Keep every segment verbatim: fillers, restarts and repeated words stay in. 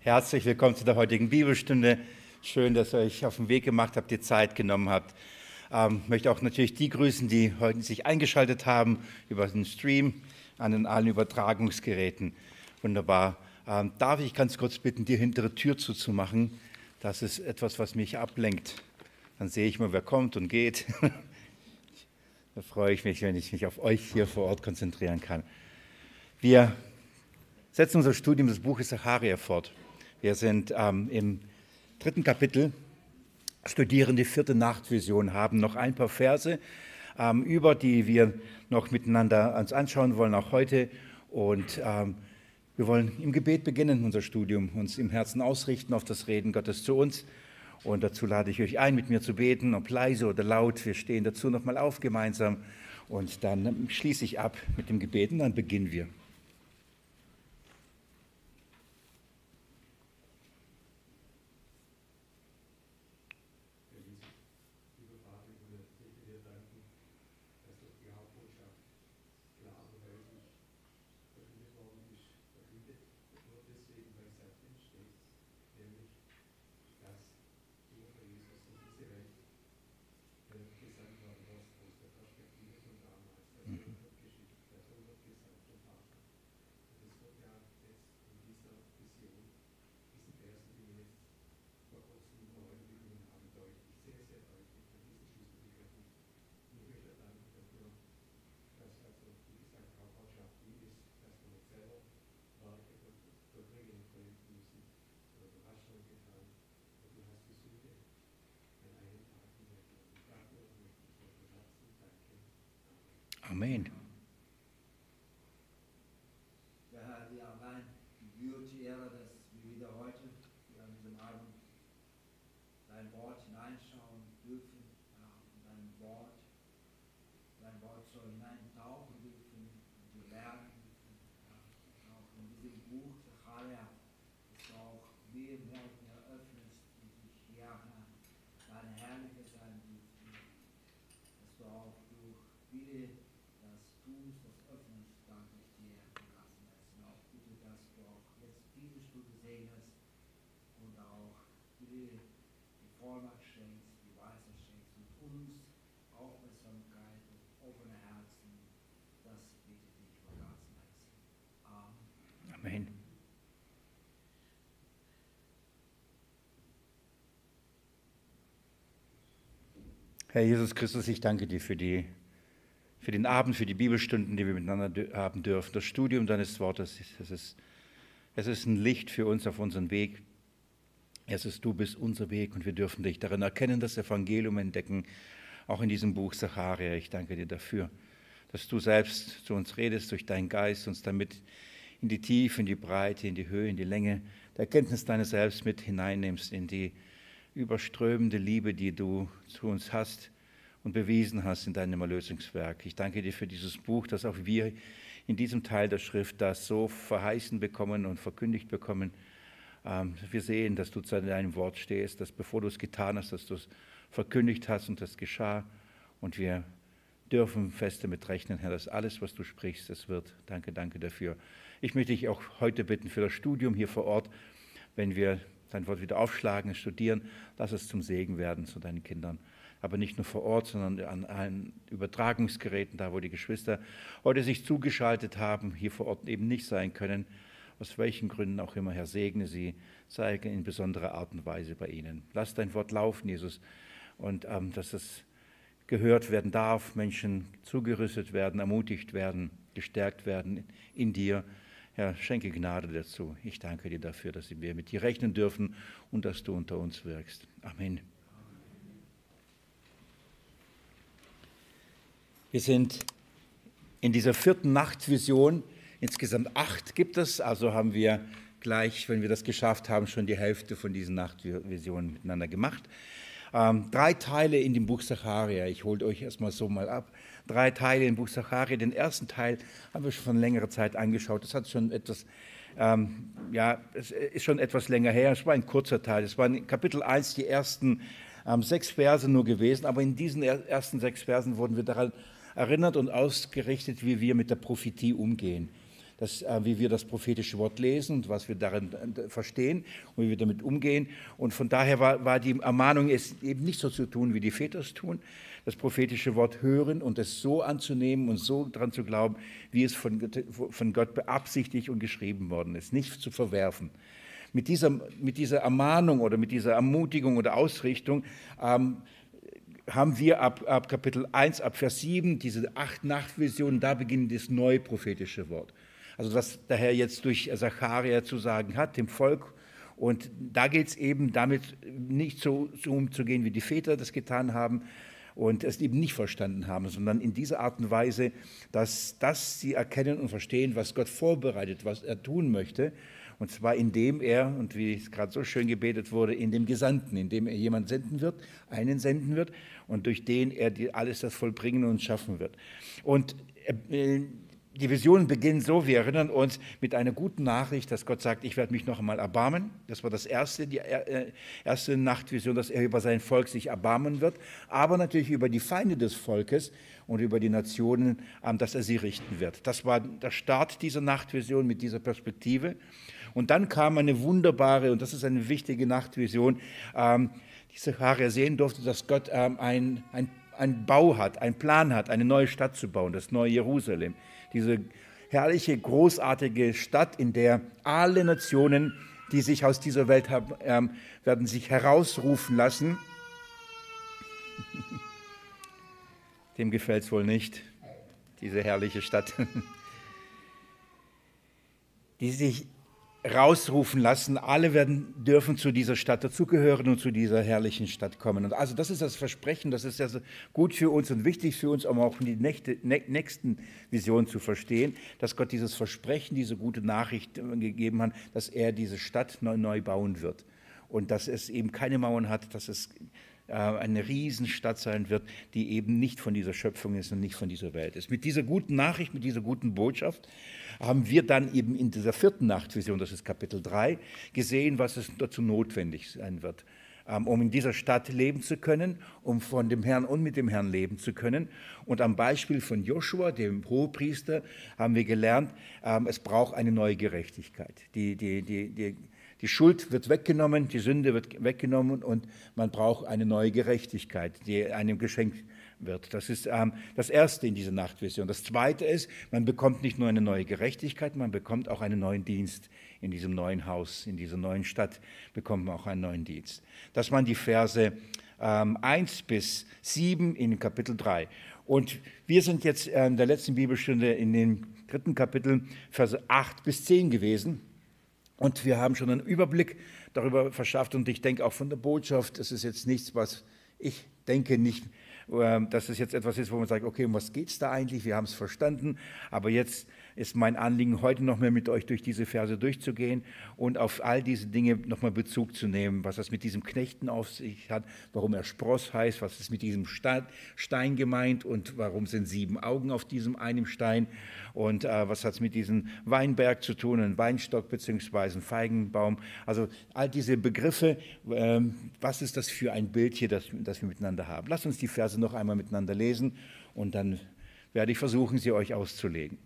Herzlich willkommen zu der heutigen Bibelstunde. Schön, dass ihr euch auf den Weg gemacht habt, die Zeit genommen habt. Ähm, ich möchte auch natürlich die grüßen, die heute sich eingeschaltet haben über den Stream an den allen Übertragungsgeräten. Wunderbar. Ähm, darf ich ganz kurz bitten, die hintere Tür zuzumachen? Das ist etwas, was mich ablenkt. Dann sehe ich mal, wer kommt und geht. Da freue ich mich, wenn ich mich auf euch hier vor Ort konzentrieren kann. Wir setzen unser Studium des Buches Sacharja fort. Wir sind ähm, im dritten Kapitel, studieren die vierte Nachtvision, haben noch ein paar Verse ähm, über, die wir noch miteinander uns anschauen wollen, auch heute. Und ähm, wir wollen im Gebet beginnen, unser Studium, uns im Herzen ausrichten auf das Reden Gottes zu uns. Und dazu lade ich euch ein, mit mir zu beten, ob leise oder laut. Wir stehen dazu nochmal auf gemeinsam und dann schließe ich ab mit dem Gebet und dann beginnen wir. Amen. Ja, Herr, dir allein gebührt die Ehre, dass wir wieder heute hier an diesem Abend dein Wort hineinschauen dürfen, ja, in dein Wort. Dein Wort soll hineintauchen dürfen, und wir lernen dürfen. Ja, auch in diesem Buch Sacharja, dass du auch mehr und mehr, mehr öffnest und sich ja, deine Herrliche sein dürfen. Dass du auch durch viele das tust, das öffnest, danke ich dir, gelassen hast. Und auch bitte, dass du auch jetzt diese Stunde segnest und auch bitte die Vollmacht schenkst, die Weisheit schenkst und uns Aufmerksamkeit und offene Herzen. Das bitte ich von ganzem Herzen. Amen. Amen. Herr Jesus Christus, ich danke dir für die für den Abend, für die Bibelstunden, die wir miteinander haben dürfen. Das Studium deines Wortes, es ist, es ist ein Licht für uns auf unseren Weg. Es ist, du bist unser Weg und wir dürfen dich darin erkennen, das Evangelium entdecken, auch in diesem Buch Sacharja. Ich danke dir dafür, dass du selbst zu uns redest, durch deinen Geist, uns damit in die Tiefe, in die Breite, in die Höhe, in die Länge der Erkenntnis deines Selbst mit hineinnimmst, in die überströmende Liebe, die du zu uns hast und bewiesen hast in deinem Erlösungswerk. Ich danke dir für dieses Buch, dass auch wir in diesem Teil der Schrift das so verheißen bekommen und verkündigt bekommen. Wir sehen, dass du zu deinem Wort stehst, dass bevor du es getan hast, dass du es verkündigt hast und das geschah. Und wir dürfen fest damit rechnen, Herr, dass alles, was du sprichst, es wird. Danke, danke dafür. Ich möchte dich auch heute bitten für das Studium hier vor Ort, wenn wir dein Wort wieder aufschlagen, studieren, lass es zum Segen werden zu deinen Kindern. Aber nicht nur vor Ort, sondern an allen Übertragungsgeräten, da wo die Geschwister heute sich zugeschaltet haben, hier vor Ort eben nicht sein können, aus welchen Gründen auch immer, Herr, segne sie, zeige in besonderer Art und Weise bei ihnen. Lass dein Wort laufen, Jesus, und ähm, dass es gehört werden darf, Menschen zugerüstet werden, ermutigt werden, gestärkt werden in dir. Herr, schenke Gnade dazu. Ich danke dir dafür, dass wir mit dir rechnen dürfen und dass du unter uns wirkst. Amen. Wir sind in dieser vierten Nachtvision, insgesamt acht gibt es, also haben wir gleich, wenn wir das geschafft haben, schon die Hälfte von diesen Nachtvisionen miteinander gemacht. Ähm, drei Teile in dem Buch Sacharja, ich hole euch erstmal so mal ab, drei Teile im Buch Sacharja. Den ersten Teil haben wir schon von längerer Zeit angeschaut, das hat schon etwas, ähm, ja, es ist schon etwas länger her, es war ein kurzer Teil, es war in Kapitel eins die ersten ähm, sechs Verse nur gewesen, aber in diesen ersten sechs Versen wurden wir daran erinnert und ausgerichtet, wie wir mit der Prophetie umgehen. das, äh, wie wir das prophetische Wort lesen und was wir darin äh, verstehen und wie wir damit umgehen. Und von daher war, war die Ermahnung, es eben nicht so zu tun, wie die Väter es tun, das prophetische Wort hören und es so anzunehmen und so daran zu glauben, wie es von, von Gott beabsichtigt und geschrieben worden ist, nicht zu verwerfen. Mit dieser, mit dieser Ermahnung oder mit dieser Ermutigung oder Ausrichtung ähm, haben wir ab, ab Kapitel eins, ab Vers sieben, diese acht Nachtvisionen, da beginnt das neue prophetische Wort. Also was der Herr jetzt durch Zacharia zu sagen hat, dem Volk. Und da geht es eben damit nicht so, so umzugehen, wie die Väter das getan haben und es eben nicht verstanden haben, sondern in dieser Art und Weise, dass, dass sie erkennen und verstehen, was Gott vorbereitet, was er tun möchte. Und zwar indem er, und wie es gerade so schön gebetet wurde, in dem Gesandten, indem er jemanden senden wird, einen senden wird und durch den er alles das vollbringen und schaffen wird. Und äh, die Visionen beginnen so, wir erinnern uns mit einer guten Nachricht, dass Gott sagt, ich werde mich noch einmal erbarmen. Das war das erste, die erste Nachtvision, dass er über sein Volk sich erbarmen wird, aber natürlich über die Feinde des Volkes und über die Nationen, dass er sie richten wird. Das war der Start dieser Nachtvision mit dieser Perspektive. Und dann kam eine wunderbare, und das ist eine wichtige Nachtvision, ähm, die Zacharia sehen durfte, dass Gott ähm, ein, ein, ein Bau hat, einen Plan hat, eine neue Stadt zu bauen, das neue Jerusalem. Diese herrliche, großartige Stadt, in der alle Nationen, die sich aus dieser Welt haben, ähm, werden sich herausrufen lassen. Dem gefällt es wohl nicht, diese herrliche Stadt. Die sich rausrufen lassen, alle werden, dürfen zu dieser Stadt dazugehören und zu dieser herrlichen Stadt kommen. Und also das ist das Versprechen, das ist also gut für uns und wichtig für uns, um auch die nächste, nächsten Visionen zu verstehen, dass Gott dieses Versprechen, diese gute Nachricht gegeben hat, dass er diese Stadt neu, neu bauen wird und dass es eben keine Mauern hat, dass es eine Riesenstadt sein wird, die eben nicht von dieser Schöpfung ist und nicht von dieser Welt ist. Mit dieser guten Nachricht, mit dieser guten Botschaft haben wir dann eben in dieser vierten Nachtvision, das ist Kapitel drei, gesehen, was es dazu notwendig sein wird, um in dieser Stadt leben zu können, um von dem Herrn und mit dem Herrn leben zu können. Und am Beispiel von Joshua, dem Hohepriester, haben wir gelernt, es braucht eine neue Gerechtigkeit. Die, die, die, die Die Schuld wird weggenommen, die Sünde wird weggenommen und man braucht eine neue Gerechtigkeit, die einem geschenkt wird. Das ist ähm, das Erste in dieser Nachtvision. Das Zweite ist, man bekommt nicht nur eine neue Gerechtigkeit, man bekommt auch einen neuen Dienst in diesem neuen Haus, in dieser neuen Stadt bekommt man auch einen neuen Dienst. Das waren die Verse ähm, eins bis sieben in Kapitel drei. Und wir sind jetzt in der letzten Bibelstunde in den dritten Kapitel, Verse acht bis zehn gewesen. Und wir haben schon einen Überblick darüber verschafft und ich denke auch von der Botschaft, das ist jetzt nichts, was ich denke nicht, dass es jetzt etwas ist, wo man sagt, okay, um was geht es da eigentlich, wir haben es verstanden, aber jetzt ist mein Anliegen, heute noch mehr mit euch durch diese Verse durchzugehen und auf all diese Dinge nochmal Bezug zu nehmen, was das mit diesem Knechten auf sich hat, warum er Spross heißt, was ist mit diesem Stein gemeint und warum sind sieben Augen auf diesem einen Stein und äh, was hat es mit diesem Weinberg zu tun, ein Weinstock bzw. ein Feigenbaum. Also all diese Begriffe, äh, was ist das für ein Bild hier, das, das wir miteinander haben. Lasst uns die Verse noch einmal miteinander lesen und dann werde ich versuchen, sie euch auszulegen.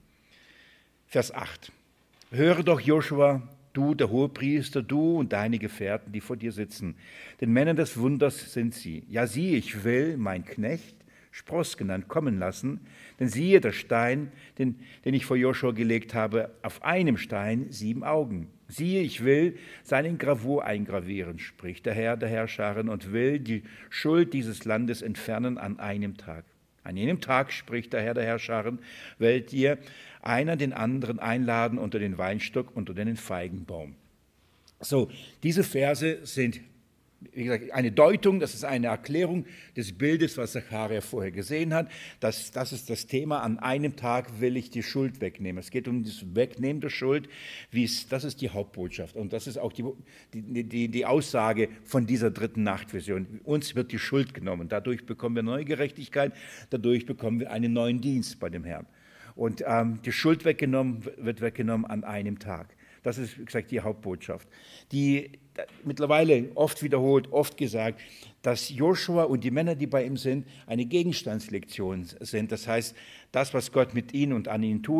Vers acht. Höre doch, Joshua, du, der Hohepriester, du und deine Gefährten, die vor dir sitzen. Den Männern des Wunders sind sie. Ja, siehe, ich will mein Knecht, Spross genannt, kommen lassen. Denn siehe, der Stein, den, den ich vor Joshua gelegt habe, auf einem Stein sieben Augen. Siehe, ich will seinen Gravur eingravieren, spricht der Herr der Herrscharen, und will die Schuld dieses Landes entfernen an einem Tag. An jenem Tag, spricht der Herr der Herrscharen, werdet ihr einer den anderen einladen unter den Weinstock, unter den Feigenbaum. So, diese Verse sind, wie gesagt, eine Deutung, das ist eine Erklärung des Bildes, was Zacharia vorher gesehen hat. Das, das ist das Thema, an einem Tag will ich die Schuld wegnehmen. Es geht um das Wegnehmen der Schuld, wie es, das ist die Hauptbotschaft. Und das ist auch die, die, die, die Aussage von dieser dritten Nachtvision. Uns wird die Schuld genommen. Dadurch bekommen wir neue Gerechtigkeit, dadurch bekommen wir einen neuen Dienst bei dem Herrn. Und ähm, die Schuld weggenommen, wird weggenommen an einem Tag. Das ist, wie gesagt, die Hauptbotschaft. Die da, mittlerweile oft wiederholt, oft gesagt, dass Joshua und die Männer, die bei ihm sind, eine Gegenstandslektion sind. Das heißt, das, was Gott mit ihnen und an ihnen tut,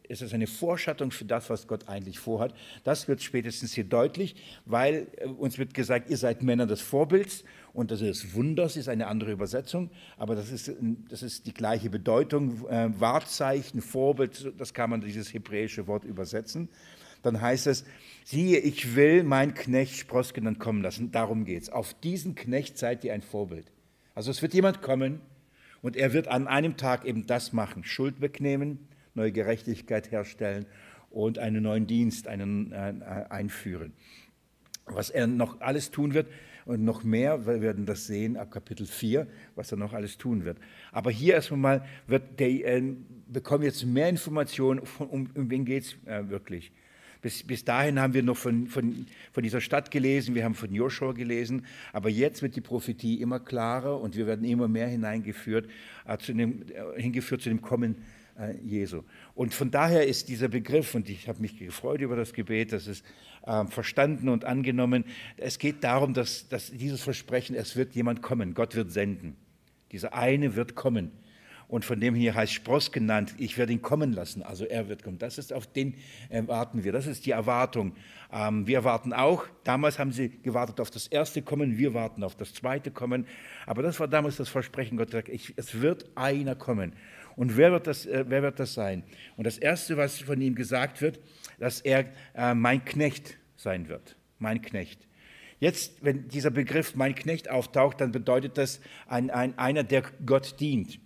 es ist eine Vorschattung für das, was Gott eigentlich vorhat. Das wird spätestens hier deutlich, weil uns wird gesagt, ihr seid Männer des Vorbilds und das ist Wunders, ist eine andere Übersetzung, aber das ist, das ist die gleiche Bedeutung, äh, Wahrzeichen, Vorbild, das kann man dieses hebräische Wort übersetzen. Dann heißt es, siehe, ich will meinen Knecht Sprossgenannt kommen lassen, darum geht es. Auf diesen Knecht seid ihr ein Vorbild. Also es wird jemand kommen und er wird an einem Tag eben das machen, Schuld wegnehmen, neue Gerechtigkeit herstellen und einen neuen Dienst einen, äh, einführen. Was er noch alles tun wird und noch mehr, wir werden das sehen ab Kapitel vier, was er noch alles tun wird. Aber hier erstmal mal, wird der, äh, bekommen wir jetzt mehr Informationen, von, um, um wen geht es äh, wirklich. Bis, bis dahin haben wir noch von, von, von dieser Stadt gelesen, wir haben von Joshua gelesen, aber jetzt wird die Prophetie immer klarer und wir werden immer mehr hineingeführt, äh, zu dem, äh, hingeführt zu dem Kommen äh, Jesu. Und von daher ist dieser Begriff, und ich habe mich gefreut über das Gebet, das ist äh, verstanden und angenommen, es geht darum, dass, dass dieses Versprechen, es wird jemand kommen, Gott wird senden. Dieser eine wird kommen. Und von dem hier heißt Spross genannt, ich werde ihn kommen lassen, also er wird kommen. Das ist, auf den erwarten wir, das ist die Erwartung. Ähm, wir erwarten auch, damals haben sie gewartet auf das erste Kommen, wir warten auf das zweite Kommen. Aber das war damals das Versprechen, Gott sagt, ich, es wird einer kommen. Und wer wird, das, äh, wer wird das sein? Und das Erste, was von ihm gesagt wird, dass er äh, mein Knecht sein wird, mein Knecht. Jetzt, wenn dieser Begriff mein Knecht auftaucht, dann bedeutet das ein, ein, einer, der Gott dient.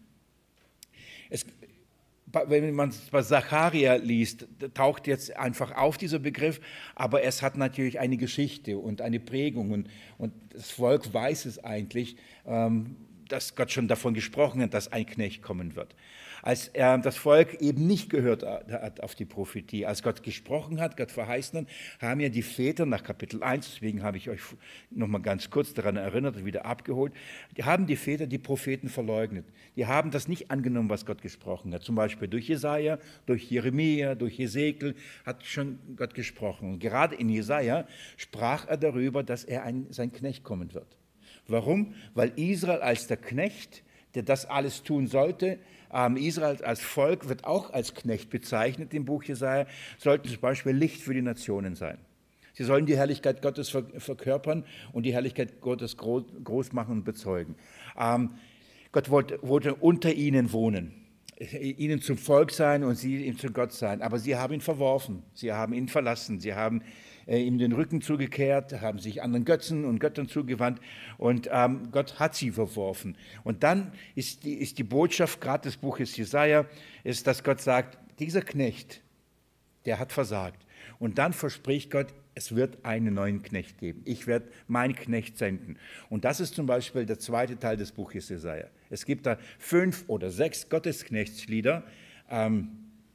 Es, wenn man es bei Zacharia liest, taucht jetzt einfach auf dieser Begriff, aber es hat natürlich eine Geschichte und eine Prägung und, und das Volk weiß es eigentlich, ähm, dass Gott schon davon gesprochen hat, dass ein Knecht kommen wird. Als äh, das Volk eben nicht gehört hat auf die Prophetie, als Gott gesprochen hat, Gott verheißen hat, haben ja die Väter nach Kapitel eins, deswegen habe ich euch noch mal ganz kurz daran erinnert und wieder abgeholt, die haben die Väter die Propheten verleugnet. Die haben das nicht angenommen, was Gott gesprochen hat. Zum Beispiel durch Jesaja, durch Jeremia, durch Hesekiel hat schon Gott gesprochen. Und gerade in Jesaja sprach er darüber, dass er ein, sein Knecht kommen wird. Warum? Weil Israel als der Knecht, der das alles tun sollte, ähm, Israel als Volk wird auch als Knecht bezeichnet im Buch Jesaja, sollten zum Beispiel Licht für die Nationen sein. Sie sollen die Herrlichkeit Gottes verkörpern und die Herrlichkeit Gottes groß machen und bezeugen. Ähm, Gott wollte, wollte unter ihnen wohnen, ihnen zum Volk sein und sie ihm zu Gott sein. Aber sie haben ihn verworfen, sie haben ihn verlassen, sie haben äh, ihm den Rücken zugekehrt, haben sich anderen Götzen und Göttern zugewandt und ähm, Gott hat sie verworfen. Und dann ist die, ist die Botschaft, gerade des Buches Jesaja, ist, dass Gott sagt, dieser Knecht, der hat versagt. Und dann verspricht Gott, es wird einen neuen Knecht geben. Ich werde meinen Knecht senden. Und das ist zum Beispiel der zweite Teil des Buches Jesaja. Es gibt da fünf oder sechs Gottesknechtslieder, ähm,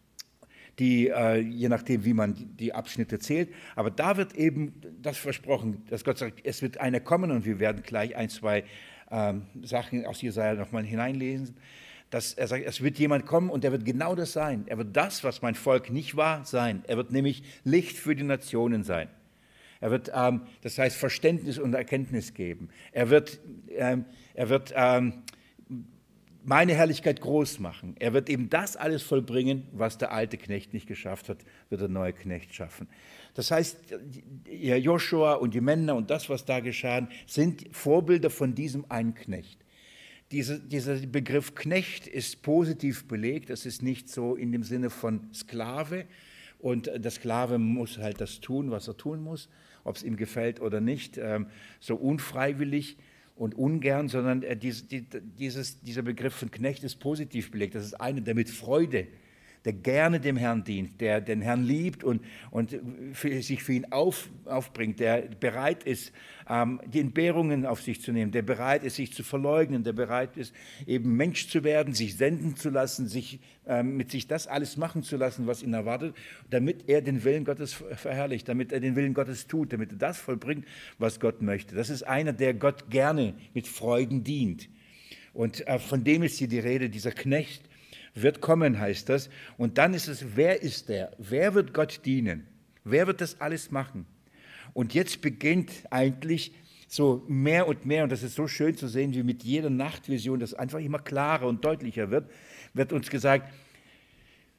die, äh, je nachdem, wie man die, die Abschnitte zählt, aber da wird eben das versprochen, dass Gott sagt, es wird einer kommen und wir werden gleich ein, zwei ähm, Sachen aus Jesaja nochmal hineinlesen. Dass er sagt, es wird jemand kommen und er wird genau das sein. Er wird das, was mein Volk nicht war, sein. Er wird nämlich Licht für die Nationen sein. Er wird, ähm, das heißt, Verständnis und Erkenntnis geben. Er wird, ähm, er wird ähm, meine Herrlichkeit groß machen. Er wird eben das alles vollbringen, was der alte Knecht nicht geschafft hat, wird der neue Knecht schaffen. Das heißt, Joshua und die Männer und das, was da geschah, sind Vorbilder von diesem einen Knecht. Diese, dieser Begriff Knecht ist positiv belegt. Es ist nicht so in dem Sinne von Sklave. Und der Sklave muss halt das tun, was er tun muss, ob es ihm gefällt oder nicht, so unfreiwillig und ungern, sondern dieses, dieser Begriff von Knecht ist positiv belegt. Das ist einer, der mit Freude, der gerne dem Herrn dient, der den Herrn liebt und, und für, sich für ihn auf, aufbringt, der bereit ist, ähm, die Entbehrungen auf sich zu nehmen, der bereit ist, sich zu verleugnen, der bereit ist, eben Mensch zu werden, sich senden zu lassen, sich, ähm, mit sich das alles machen zu lassen, was ihn erwartet, damit er den Willen Gottes verherrlicht, damit er den Willen Gottes tut, damit er das vollbringt, was Gott möchte. Das ist einer, der Gott gerne mit Freuden dient. Und äh, von dem ist hier die Rede, dieser Knecht, wird kommen, heißt das. Und dann ist es, wer ist der? Wer wird Gott dienen? Wer wird das alles machen? Und jetzt beginnt eigentlich so mehr und mehr, und das ist so schön zu sehen, wie mit jeder Nachtvision das einfach immer klarer und deutlicher wird, wird uns gesagt,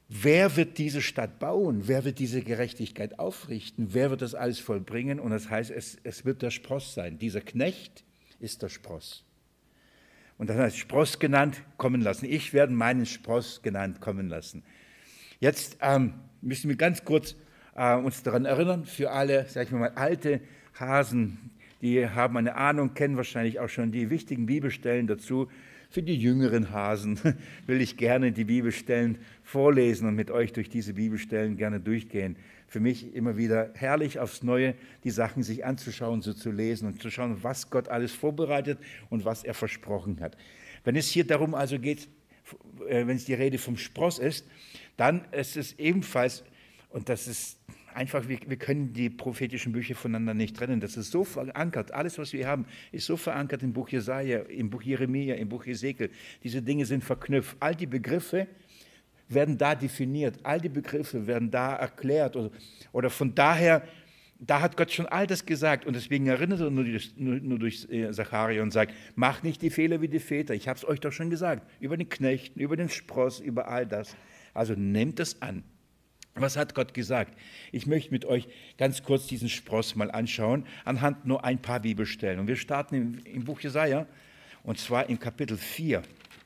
wer wird diese Stadt bauen? Wer wird diese Gerechtigkeit aufrichten? Wer wird das alles vollbringen? Und das heißt, es, es wird der Spross sein. Dieser Knecht ist der Spross. Und das heißt, Spross genannt, kommen lassen. Ich werde meinen Spross genannt kommen lassen. Jetzt ähm, müssen wir ganz kurz äh, uns daran erinnern, für alle, sag ich mal, alte Hasen, die haben eine Ahnung, kennen wahrscheinlich auch schon die wichtigen Bibelstellen dazu. Für die jüngeren Hasen will ich gerne die Bibelstellen vorlesen und mit euch durch diese Bibelstellen gerne durchgehen. Für mich immer wieder herrlich aufs Neue, die Sachen sich anzuschauen, so zu lesen und zu schauen, was Gott alles vorbereitet und was er versprochen hat. Wenn es hier darum also geht, wenn es die Rede vom Spross ist, dann ist es ebenfalls, und das ist einfach, wir, wir können die prophetischen Bücher voneinander nicht trennen. Das ist so verankert. Alles, was wir haben, ist so verankert im Buch Jesaja, im Buch Jeremia, im Buch Hesekiel. Diese Dinge sind verknüpft. All die Begriffe werden da definiert. All die Begriffe werden da erklärt. Oder, oder von daher, da hat Gott schon all das gesagt. Und deswegen erinnert er nur, nur, nur durch Zacharia und sagt, macht nicht die Fehler wie die Väter. Ich habe es euch doch schon gesagt. Über den Knechten, über den Spross, über all das. Also nehmt es an. Was hat Gott gesagt? Ich möchte mit euch ganz kurz diesen Spross mal anschauen, anhand nur ein paar Bibelstellen. Und wir starten im, im Buch Jesaja, und zwar im Kapitel vier.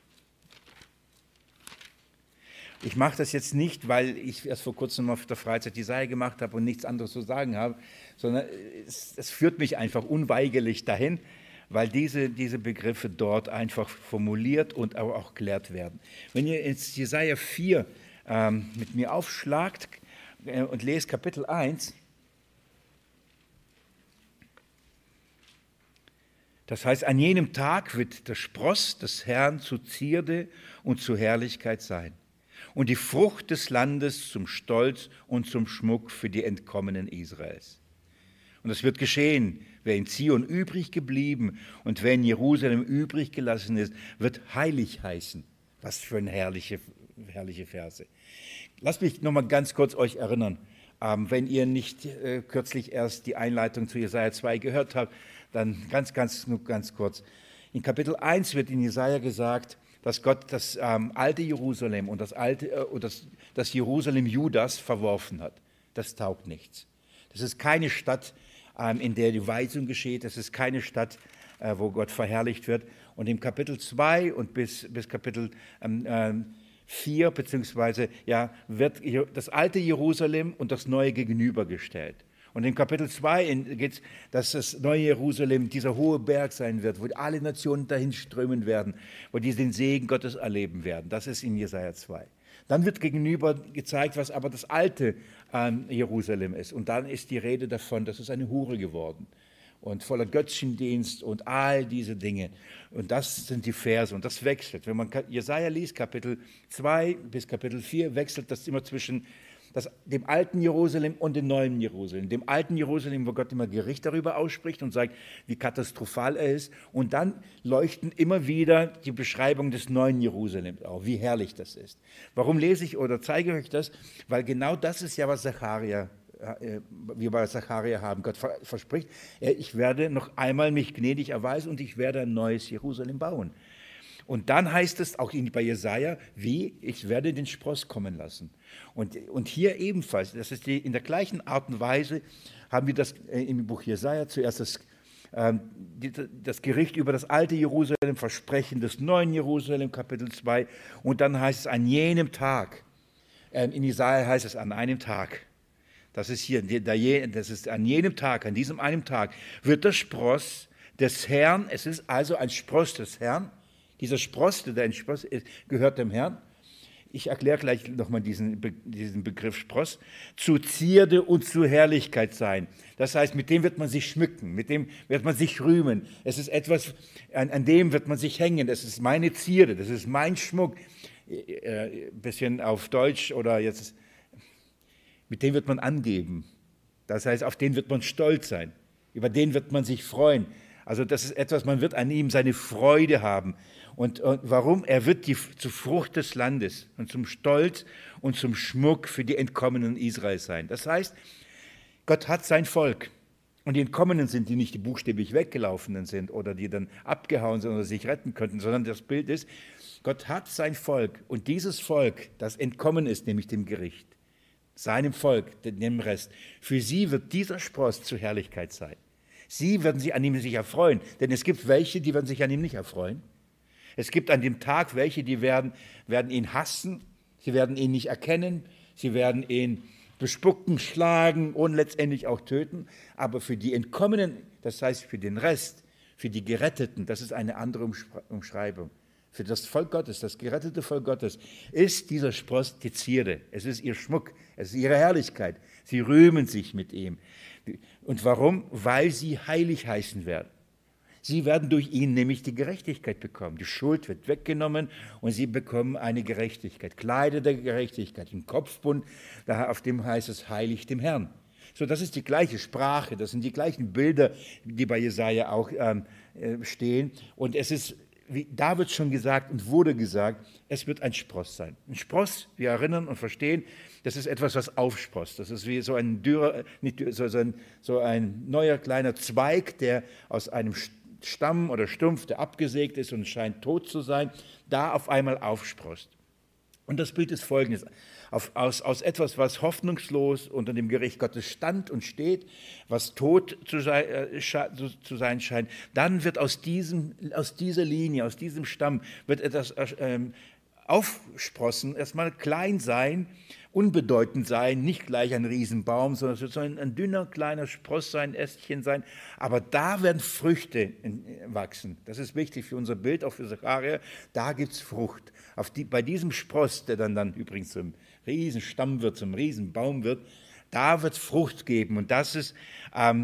Ich mache das jetzt nicht, weil ich erst vor kurzem auf der Freizeit Jesaja gemacht habe und nichts anderes zu sagen habe, sondern es, es führt mich einfach unweigerlich dahin, weil diese, diese Begriffe dort einfach formuliert und auch, auch geklärt werden. Wenn ihr jetzt Jesaja vier ähm, mit mir aufschlagt äh, und lest Kapitel eins, das heißt, an jenem Tag wird der Spross des Herrn zu Zierde und zu Herrlichkeit sein und die Frucht des Landes zum Stolz und zum Schmuck für die Entkommenen Israels. Und es wird geschehen, wer in Zion übrig geblieben und wer in Jerusalem übrig gelassen ist, wird heilig heißen. Was für eine herrliche, herrliche Verse. Lasst mich noch mal ganz kurz euch erinnern, ähm, wenn ihr nicht äh, kürzlich erst die Einleitung zu Jesaja zwei gehört habt, dann ganz, ganz, nur ganz kurz. In Kapitel eins wird in Jesaja gesagt, dass Gott das ähm, alte Jerusalem und das, alte, äh, das, das Jerusalem Judas verworfen hat. Das taugt nichts. Das ist keine Stadt, ähm, in der die Weisung geschieht. Das ist keine Stadt, äh, wo Gott verherrlicht wird. Und im Kapitel zwei und bis, bis Kapitel ähm, ähm, vier, beziehungsweise ja, wird das alte Jerusalem und das neue gegenübergestellt. Und in Kapitel zwei geht es, dass das neue Jerusalem dieser hohe Berg sein wird, wo alle Nationen dahin strömen werden, wo die den Segen Gottes erleben werden. Das ist in Jesaja zwei. Dann wird gegenüber gezeigt, was aber das alte ähm, Jerusalem ist. Und dann ist die Rede davon, das ist eine Hure geworden und voller Götzendienst und all diese Dinge. Und das sind die Verse und das wechselt. Wenn man Jesaja liest, Kapitel zwei bis Kapitel vier, wechselt das immer zwischen das, dem alten Jerusalem und dem neuen Jerusalem. Dem alten Jerusalem, wo Gott immer Gericht darüber ausspricht und sagt, wie katastrophal er ist. Und dann leuchten immer wieder die Beschreibung des neuen Jerusalems auf, wie herrlich das ist. Warum lese ich oder zeige euch das? Weil genau das ist ja, was Zacharia, äh, wir bei Zacharia haben. Gott verspricht, ich werde noch einmal mich gnädig erweisen und ich werde ein neues Jerusalem bauen. Und dann heißt es auch bei Jesaja, wie, ich werde den Spross kommen lassen. Und, und hier ebenfalls, das ist die, in der gleichen Art und Weise, haben wir das äh, im Buch Jesaja zuerst das, äh, die, das Gericht über das alte Jerusalem, Versprechen des neuen Jerusalem, Kapitel zwei. Und dann heißt es an jenem Tag, äh, in Jesaja heißt es an einem Tag. Das ist hier, das ist an jenem Tag, an diesem einen Tag, wird der Spross des Herrn, es ist also ein Spross des Herrn. Dieser Spross, der ein Spross ist, gehört dem Herrn. Ich erkläre gleich nochmal diesen, Be- diesen Begriff Spross. Zu Zierde und zu Herrlichkeit sein. Das heißt, mit dem wird man sich schmücken, mit dem wird man sich rühmen. Es ist etwas, an, an dem wird man sich hängen. Das ist meine Zierde, das ist mein Schmuck. Äh, ein bisschen auf Deutsch oder jetzt, mit dem wird man angeben. Das heißt, auf den wird man stolz sein. Über den wird man sich freuen. Also das ist etwas, man wird an ihm seine Freude haben. Und, und warum? Er wird die, zur Frucht des Landes und zum Stolz und zum Schmuck für die Entkommenen Israels sein. Das heißt, Gott hat sein Volk. Und die Entkommenen sind, die nicht die buchstäblich weggelaufenen sind oder die dann abgehauen sind oder sich retten könnten, sondern das Bild ist, Gott hat sein Volk und dieses Volk, das entkommen ist, nämlich dem Gericht, seinem Volk, dem Rest, für sie wird dieser Spross zur Herrlichkeit sein. Sie werden sich an ihm sich erfreuen, denn es gibt welche, die werden sich an ihm nicht erfreuen. Es gibt an dem Tag welche, die werden, werden ihn hassen, sie werden ihn nicht erkennen, sie werden ihn bespucken, schlagen und letztendlich auch töten. Aber für die Entkommenen, das heißt für den Rest, für die Geretteten, das ist eine andere Umschreibung. Für das Volk Gottes, das gerettete Volk Gottes, ist dieser Spross die Zierde. Es ist ihr Schmuck, es ist ihre Herrlichkeit. Sie rühmen sich mit ihm. Und warum? Weil sie heilig heißen werden. Sie werden durch ihn nämlich die Gerechtigkeit bekommen. Die Schuld wird weggenommen und sie bekommen eine Gerechtigkeit. Kleider der Gerechtigkeit, ein Kopfbund, auf dem heißt es heilig dem Herrn. So, das ist die gleiche Sprache, das sind die gleichen Bilder, die bei Jesaja auch ähm, stehen. Und es ist, wie, da wird schon gesagt und wurde gesagt, es wird ein Spross sein. Ein Spross, wir erinnern und verstehen, das ist etwas, was aufsprost. Das ist wie so ein, dürrer, nicht, so, so, ein, so ein neuer kleiner Zweig, der aus einem Stamm oder Stumpf, der abgesägt ist und scheint tot zu sein, da auf einmal aufsprost. Und das Bild ist folgendes: Auf, aus, aus etwas, was hoffnungslos unter dem Gericht Gottes stand und steht, was tot zu sein, äh, zu, zu sein scheint, dann wird aus, diesem, aus dieser Linie, aus diesem Stamm, wird etwas äh, aufsprossen, erstmal klein sein, unbedeutend sein, nicht gleich ein Riesenbaum, sondern es wird so ein, ein dünner, kleiner Spross sein, Ästchen sein, aber da werden Früchte wachsen. Das ist wichtig für unser Bild, auch für Sacharja, da gibt es Frucht. Auf die, bei diesem Spross, der dann, dann übrigens zum Riesenstamm wird, zum Riesenbaum wird, da wird es Frucht geben und das ist, ähm,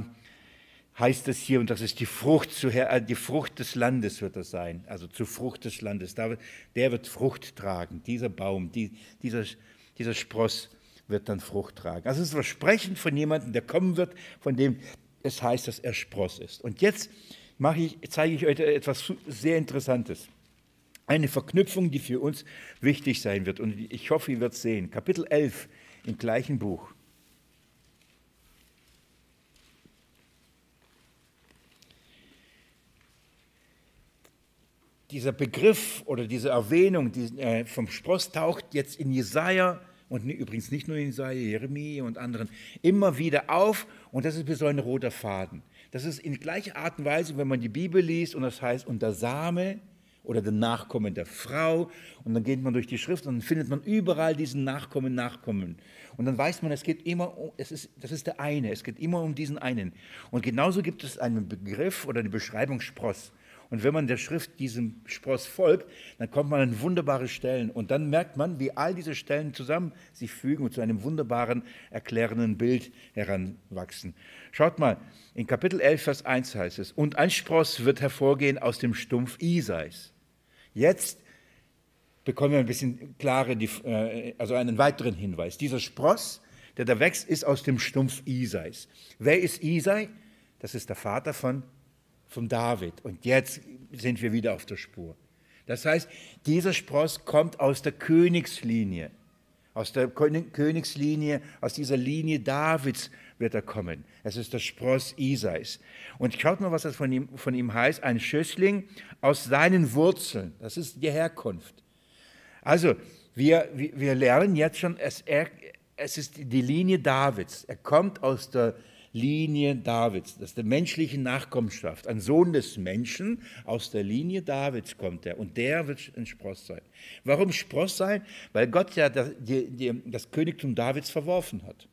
heißt es hier, und das ist die Frucht, zu, äh, die Frucht des Landes wird das sein, also zur Frucht des Landes, da wird, der wird Frucht tragen, dieser Baum, die, dieser Dieser Spross wird dann Frucht tragen. Also es ist ein Versprechen von jemandem, der kommen wird, von dem es heißt, dass er Spross ist. Und jetzt mache ich, zeige ich euch etwas sehr Interessantes. Eine Verknüpfung, die für uns wichtig sein wird. Und ich hoffe, ihr werdet es sehen. Kapitel elf im gleichen Buch. Dieser Begriff oder diese Erwähnung die, äh, vom Spross taucht jetzt in Jesaja und übrigens nicht nur in Jesaja, Jeremia und anderen immer wieder auf und das ist wie so ein roter Faden. Das ist in gleicher Art und Weise, wenn man die Bibel liest und das heißt, und der Same oder der Nachkommen der Frau und dann geht man durch die Schrift und dann findet man überall diesen Nachkommen, Nachkommen. Und dann weiß man, es geht immer, um, es ist, das ist der eine, es geht immer um diesen einen. Und genauso gibt es einen Begriff oder eine Beschreibung Spross. Und wenn man der Schrift diesem Spross folgt, dann kommt man an wunderbare Stellen. Und dann merkt man, wie all diese Stellen zusammen sich fügen und zu einem wunderbaren, erklärenden Bild heranwachsen. Schaut mal, in Kapitel elf, Vers eins heißt es, und ein Spross wird hervorgehen aus dem Stumpf Isais. Jetzt bekommen wir ein bisschen klare, also einen weiteren Hinweis. Dieser Spross, der da wächst, ist aus dem Stumpf Isais. Wer ist Isai? Das ist der Vater von von David. Und jetzt sind wir wieder auf der Spur. Das heißt, dieser Spross kommt aus der Königslinie. Aus der Königslinie, aus dieser Linie Davids wird er kommen. Es ist der Spross Isais. Und schaut mal, was das von ihm, von ihm heißt. Ein Schössling aus seinen Wurzeln. Das ist die Herkunft. Also, wir, wir lernen jetzt schon, es, er, es ist die Linie Davids. Er kommt aus der Linie Davids, das ist der menschlichen Nachkommenschaft. Ein Sohn des Menschen, aus der Linie Davids kommt er und der wird ein Spross sein. Warum Spross sein? Weil Gott ja das, die, die, das Königtum Davids verworfen hat.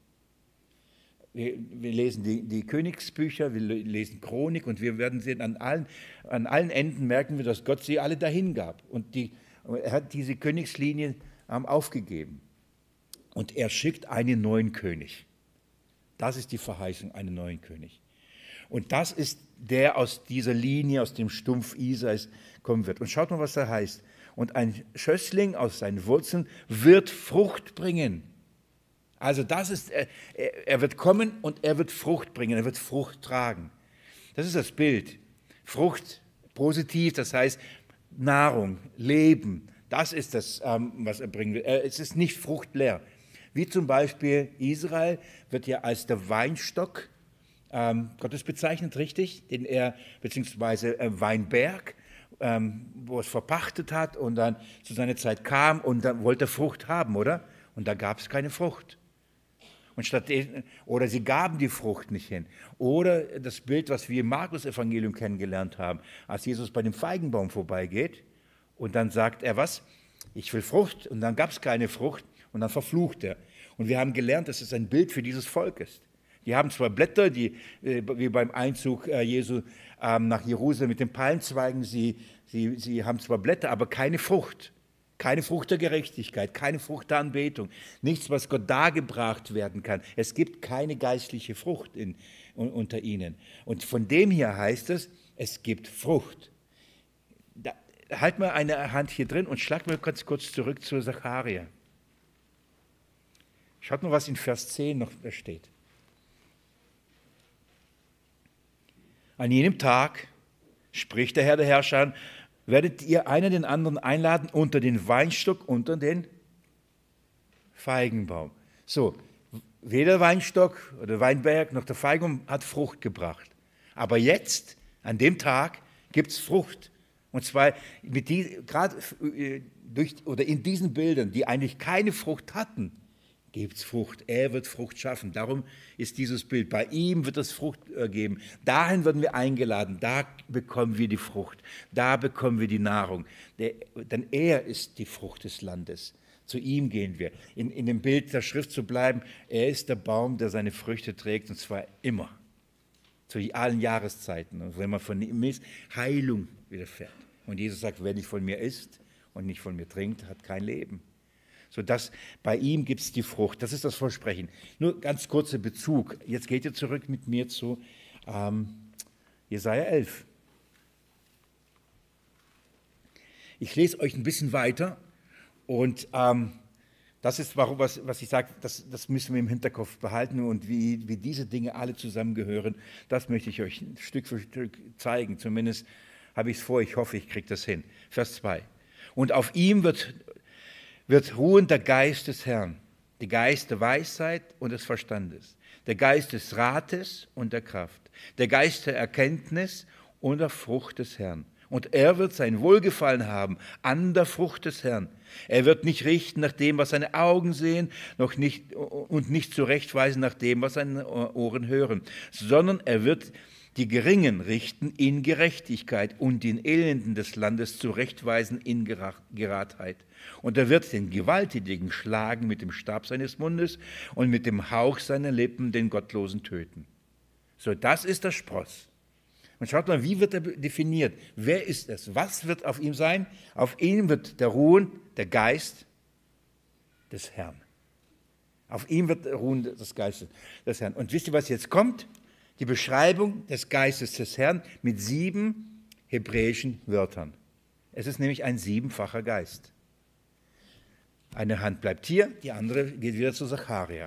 Wir, wir lesen die, die Königsbücher, wir lesen Chronik und wir werden sehen, an allen, an allen Enden merken wir, dass Gott sie alle dahin gab. Und die, er hat diese Königslinie ähm, aufgegeben. Und er schickt einen neuen König. Das ist die Verheißung, einen neuen König. Und das ist der aus dieser Linie, aus dem Stumpf Isais kommen wird. Und schaut mal, was da heißt. Und ein Schössling aus seinen Wurzeln wird Frucht bringen. Also das ist, er, er wird kommen und er wird Frucht bringen, er wird Frucht tragen. Das ist das Bild. Frucht, positiv, das heißt Nahrung, Leben. Das ist das, was er bringen will. Es ist nicht fruchtleer. Wie zum Beispiel Israel wird ja als der Weinstock ähm, Gottes bezeichnet, richtig? Den er, beziehungsweise äh, Weinberg. ähm, wo es verpachtet hat und dann zu seiner Zeit kam und dann wollte er Frucht haben, oder? Und da gab es keine Frucht. Und stattdessen, oder sie gaben die Frucht nicht hin. Oder das Bild, was wir im Markus-Evangelium kennengelernt haben, als Jesus bei dem Feigenbaum vorbeigeht und dann sagt er, was? Ich will Frucht. Und dann gab es keine Frucht und dann verflucht er. Und wir haben gelernt, dass es ein Bild für dieses Volk ist. Die haben zwar Blätter, die, wie beim Einzug Jesu nach Jerusalem mit den Palmzweigen, sie, sie, sie haben zwar Blätter, aber keine Frucht. Keine Frucht der Gerechtigkeit, keine Frucht der Anbetung, nichts, was Gott dargebracht werden kann. Es gibt keine geistliche Frucht in, unter ihnen. Und von dem hier heißt es, es gibt Frucht. Da, halt mal eine Hand hier drin und schlag mal ganz kurz zurück zu Zacharia. Schaut mal, was in Vers zehn noch da steht. An jenem Tag, spricht der Herr der Herrscher, werdet ihr einer den anderen einladen unter den Weinstock, unter den Feigenbaum. So, weder Weinstock oder Weinberg noch der Feigenbaum hat Frucht gebracht. Aber jetzt, an dem Tag, gibt es Frucht. Und zwar mit die, gerade durch, oder in diesen Bildern, die eigentlich keine Frucht hatten, gibt es Frucht. Er wird Frucht schaffen. Darum ist dieses Bild. Bei ihm wird es Frucht geben. Dahin werden wir eingeladen. Da bekommen wir die Frucht. Da bekommen wir die Nahrung. Der, denn er ist die Frucht des Landes. Zu ihm gehen wir. In, in dem Bild der Schrift zu bleiben, er ist der Baum, der seine Früchte trägt, und zwar immer. Zu allen Jahreszeiten. Und wenn man von ihm ist, Heilung widerfährt. Und Jesus sagt, wer nicht von mir isst und nicht von mir trinkt, hat kein Leben. Sodass bei ihm gibt es die Frucht. Das ist das Versprechen. Nur ganz kurzer Bezug. Jetzt geht ihr zurück mit mir zu ähm, Jesaja elf. Ich lese euch ein bisschen weiter und ähm, das ist, warum, was, was ich sage, das, das müssen wir im Hinterkopf behalten und wie, wie diese Dinge alle zusammengehören, das möchte ich euch Stück für Stück zeigen. Zumindest habe ich es vor, ich hoffe, ich kriege das hin. Vers zwei. Und auf ihm wird... wird ruhen der Geist des Herrn, der Geist der Weisheit und des Verstandes, der Geist des Rates und der Kraft, der Geist der Erkenntnis und der Frucht des Herrn. Und er wird sein Wohlgefallen haben an der Frucht des Herrn. Er wird nicht richten nach dem, was seine Augen sehen, noch nicht, und nicht zurechtweisen nach dem, was seine Ohren hören, sondern er wird die Geringen richten in Gerechtigkeit und den Elenden des Landes zurechtweisen in Geradheit. Und er wird den Gewalttätigen schlagen mit dem Stab seines Mundes und mit dem Hauch seiner Lippen den Gottlosen töten. So, das ist der Spross. Und schaut mal, wie wird er definiert? Wer ist es? Was wird auf ihm sein? Auf ihm wird der ruhen, der Geist des Herrn. Auf ihm wird ruhen das Geist des Herrn. Und wisst ihr, was jetzt kommt? Die Beschreibung des Geistes des Herrn mit sieben hebräischen Wörtern. Es ist nämlich ein siebenfacher Geist. Eine Hand bleibt hier, die andere geht wieder zu Zacharia.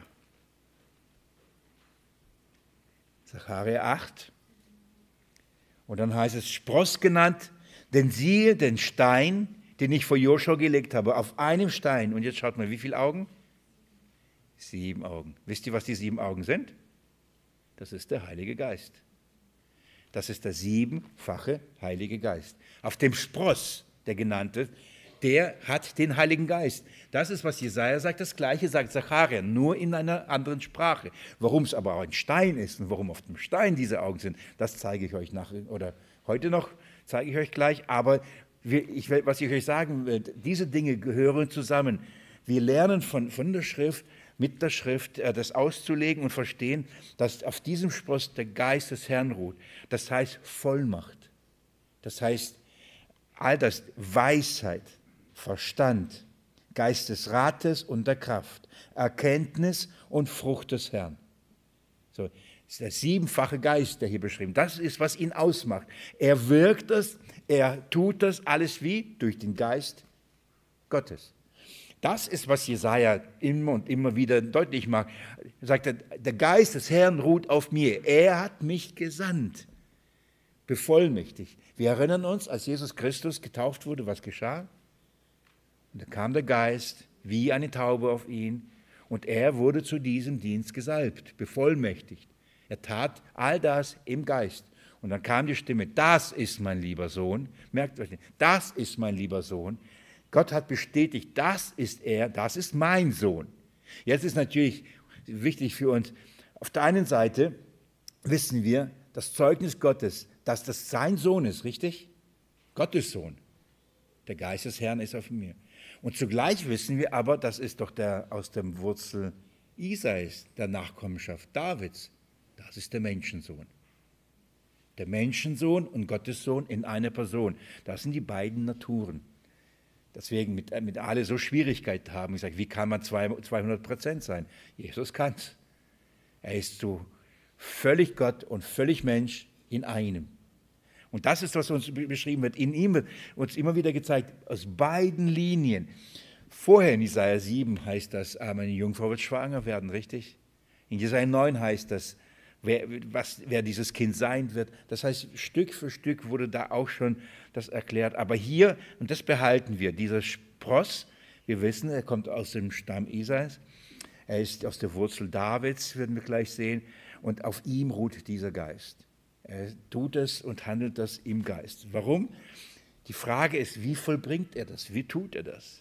Zacharia acht. Und dann heißt es, Spross genannt, denn siehe den Stein, den ich vor Joshua gelegt habe, auf einem Stein. Und jetzt schaut mal, wie viele Augen? Sieben Augen. Wisst ihr, was die sieben Augen sind? Das ist der Heilige Geist. Das ist der siebenfache Heilige Geist. Auf dem Spross, der genannte, der hat den Heiligen Geist. Das ist, was Jesaja sagt. Das Gleiche sagt Zacharia, nur in einer anderen Sprache. Warum es aber auch ein Stein ist und warum auf dem Stein diese Augen sind, das zeige ich euch nachher oder heute noch, zeige ich euch gleich. Aber wir, ich, was ich euch sagen will, diese Dinge gehören zusammen. Wir lernen von, von der Schrift, mit der Schrift äh, das auszulegen und verstehen, dass auf diesem Spross der Geist des Herrn ruht. Das heißt Vollmacht. Das heißt all das, Weisheit, Verstand, Geist des Rates und der Kraft, Erkenntnis und Frucht des Herrn. So, das ist der siebenfache Geist, der hier beschrieben. Das ist, was ihn ausmacht. Er wirkt es, er tut das alles wie? Durch den Geist Gottes. Das ist, was Jesaja immer und immer wieder deutlich macht. Er sagt, der Geist des Herrn ruht auf mir. Er hat mich gesandt, bevollmächtigt. Wir erinnern uns, als Jesus Christus getauft wurde, was geschah? Und da kam der Geist wie eine Taube auf ihn und er wurde zu diesem Dienst gesalbt, bevollmächtigt. Er tat all das im Geist. Und dann kam die Stimme, das ist mein lieber Sohn. Merkt euch, das ist mein lieber Sohn. Gott hat bestätigt, das ist er, das ist mein Sohn. Jetzt ist natürlich wichtig für uns, auf der einen Seite wissen wir, das Zeugnis Gottes, dass das sein Sohn ist, richtig? Gottes Sohn. Der Geist des Herrn ist auf mir. Und zugleich wissen wir aber, das ist doch der aus dem Wurzel Isais, der Nachkommenschaft Davids. Das ist der Menschensohn. Der Menschensohn und Gottes Sohn in einer Person. Das sind die beiden Naturen. Deswegen mit, mit alle so Schwierigkeiten haben. Ich sage, wie kann man zweihundert Prozent sein? Jesus kann es. Er ist so völlig Gott und völlig Mensch in einem. Und das ist, was uns beschrieben wird. In ihm wird uns immer wieder gezeigt, aus beiden Linien. Vorher in Jesaja sieben heißt das, eine Jungfrau wird schwanger werden, richtig? In Jesaja neun heißt das, wer, was, wer dieses Kind sein wird. Das heißt, Stück für Stück wurde da auch schon das erklärt. Aber hier, und das behalten wir, dieser Spross, wir wissen, er kommt aus dem Stamm Isais, er ist aus der Wurzel Davids, werden wir gleich sehen, und auf ihm ruht dieser Geist. Er tut es und handelt das im Geist. Warum? Die Frage ist, wie vollbringt er das? Wie tut er das?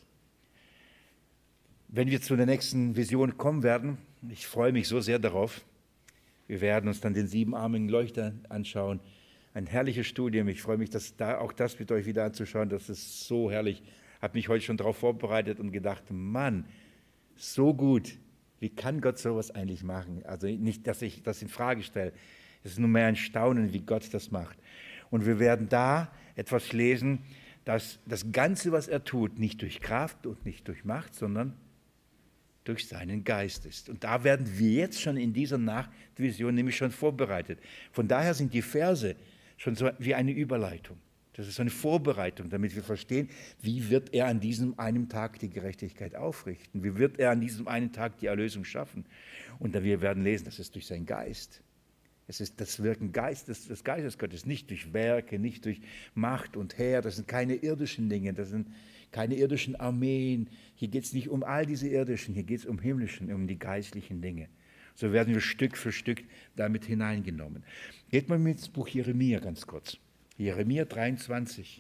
Wenn wir zu der nächsten Vision kommen werden, ich freue mich so sehr darauf, wir werden uns dann den siebenarmigen Leuchter anschauen. Ein herrliches Studium. Ich freue mich, dass da auch das mit euch wieder anzuschauen. Das ist so herrlich. Ich habe mich heute schon darauf vorbereitet und gedacht, Mann, so gut. Wie kann Gott sowas eigentlich machen? Also nicht, dass ich das in Frage stelle. Es ist nur mehr ein Staunen, wie Gott das macht. Und wir werden da etwas lesen, dass das Ganze, was er tut, nicht durch Kraft und nicht durch Macht, sondern durch seinen Geist ist. Und da werden wir jetzt schon in dieser Nachtvision nämlich schon vorbereitet. Von daher sind die Verse schon so wie eine Überleitung. Das ist eine Vorbereitung, damit wir verstehen, wie wird er an diesem einen Tag die Gerechtigkeit aufrichten? Wie wird er an diesem einen Tag die Erlösung schaffen? Und wir werden lesen, das ist durch seinen Geist. Es ist das Wirken Geistes, des Geistes Gottes, nicht durch Werke, nicht durch Macht und Heer. Das sind keine irdischen Dinge, das sind keine irdischen Armeen. Hier geht es nicht um all diese irdischen, hier geht es um himmlischen, um die geistlichen Dinge. So werden wir Stück für Stück damit hineingenommen. Geht mal mit ins Buch Jeremia ganz kurz. Jeremia dreiundzwanzig.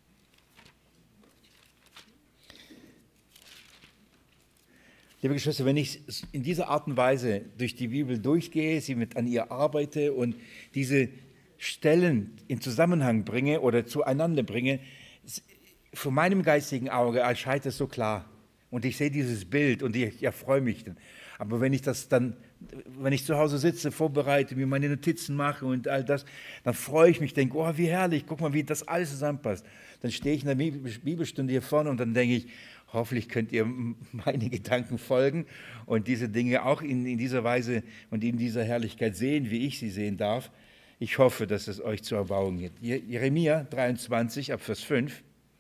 Liebe Geschwister, wenn ich in dieser Art und Weise durch die Bibel durchgehe, sie mit an ihr arbeite und diese Stellen in Zusammenhang bringe oder zueinander bringe, von meinem geistigen Auge erscheint es so klar. Und ich sehe dieses Bild und ich erfreue mich dann. Aber wenn ich das dann, wenn ich zu Hause sitze, vorbereite, mir meine Notizen mache und all das, dann freue ich mich, denke, oh, wie herrlich, guck mal, wie das alles zusammenpasst. Dann stehe ich in der Bibelstunde hier vorne und dann denke ich, hoffentlich könnt ihr meine Gedanken folgen und diese Dinge auch in, in dieser Weise und in dieser Herrlichkeit sehen, wie ich sie sehen darf. Ich hoffe, dass es euch zur Erbauung gibt. Jeremia dreiundzwanzig, ab Vers fünf.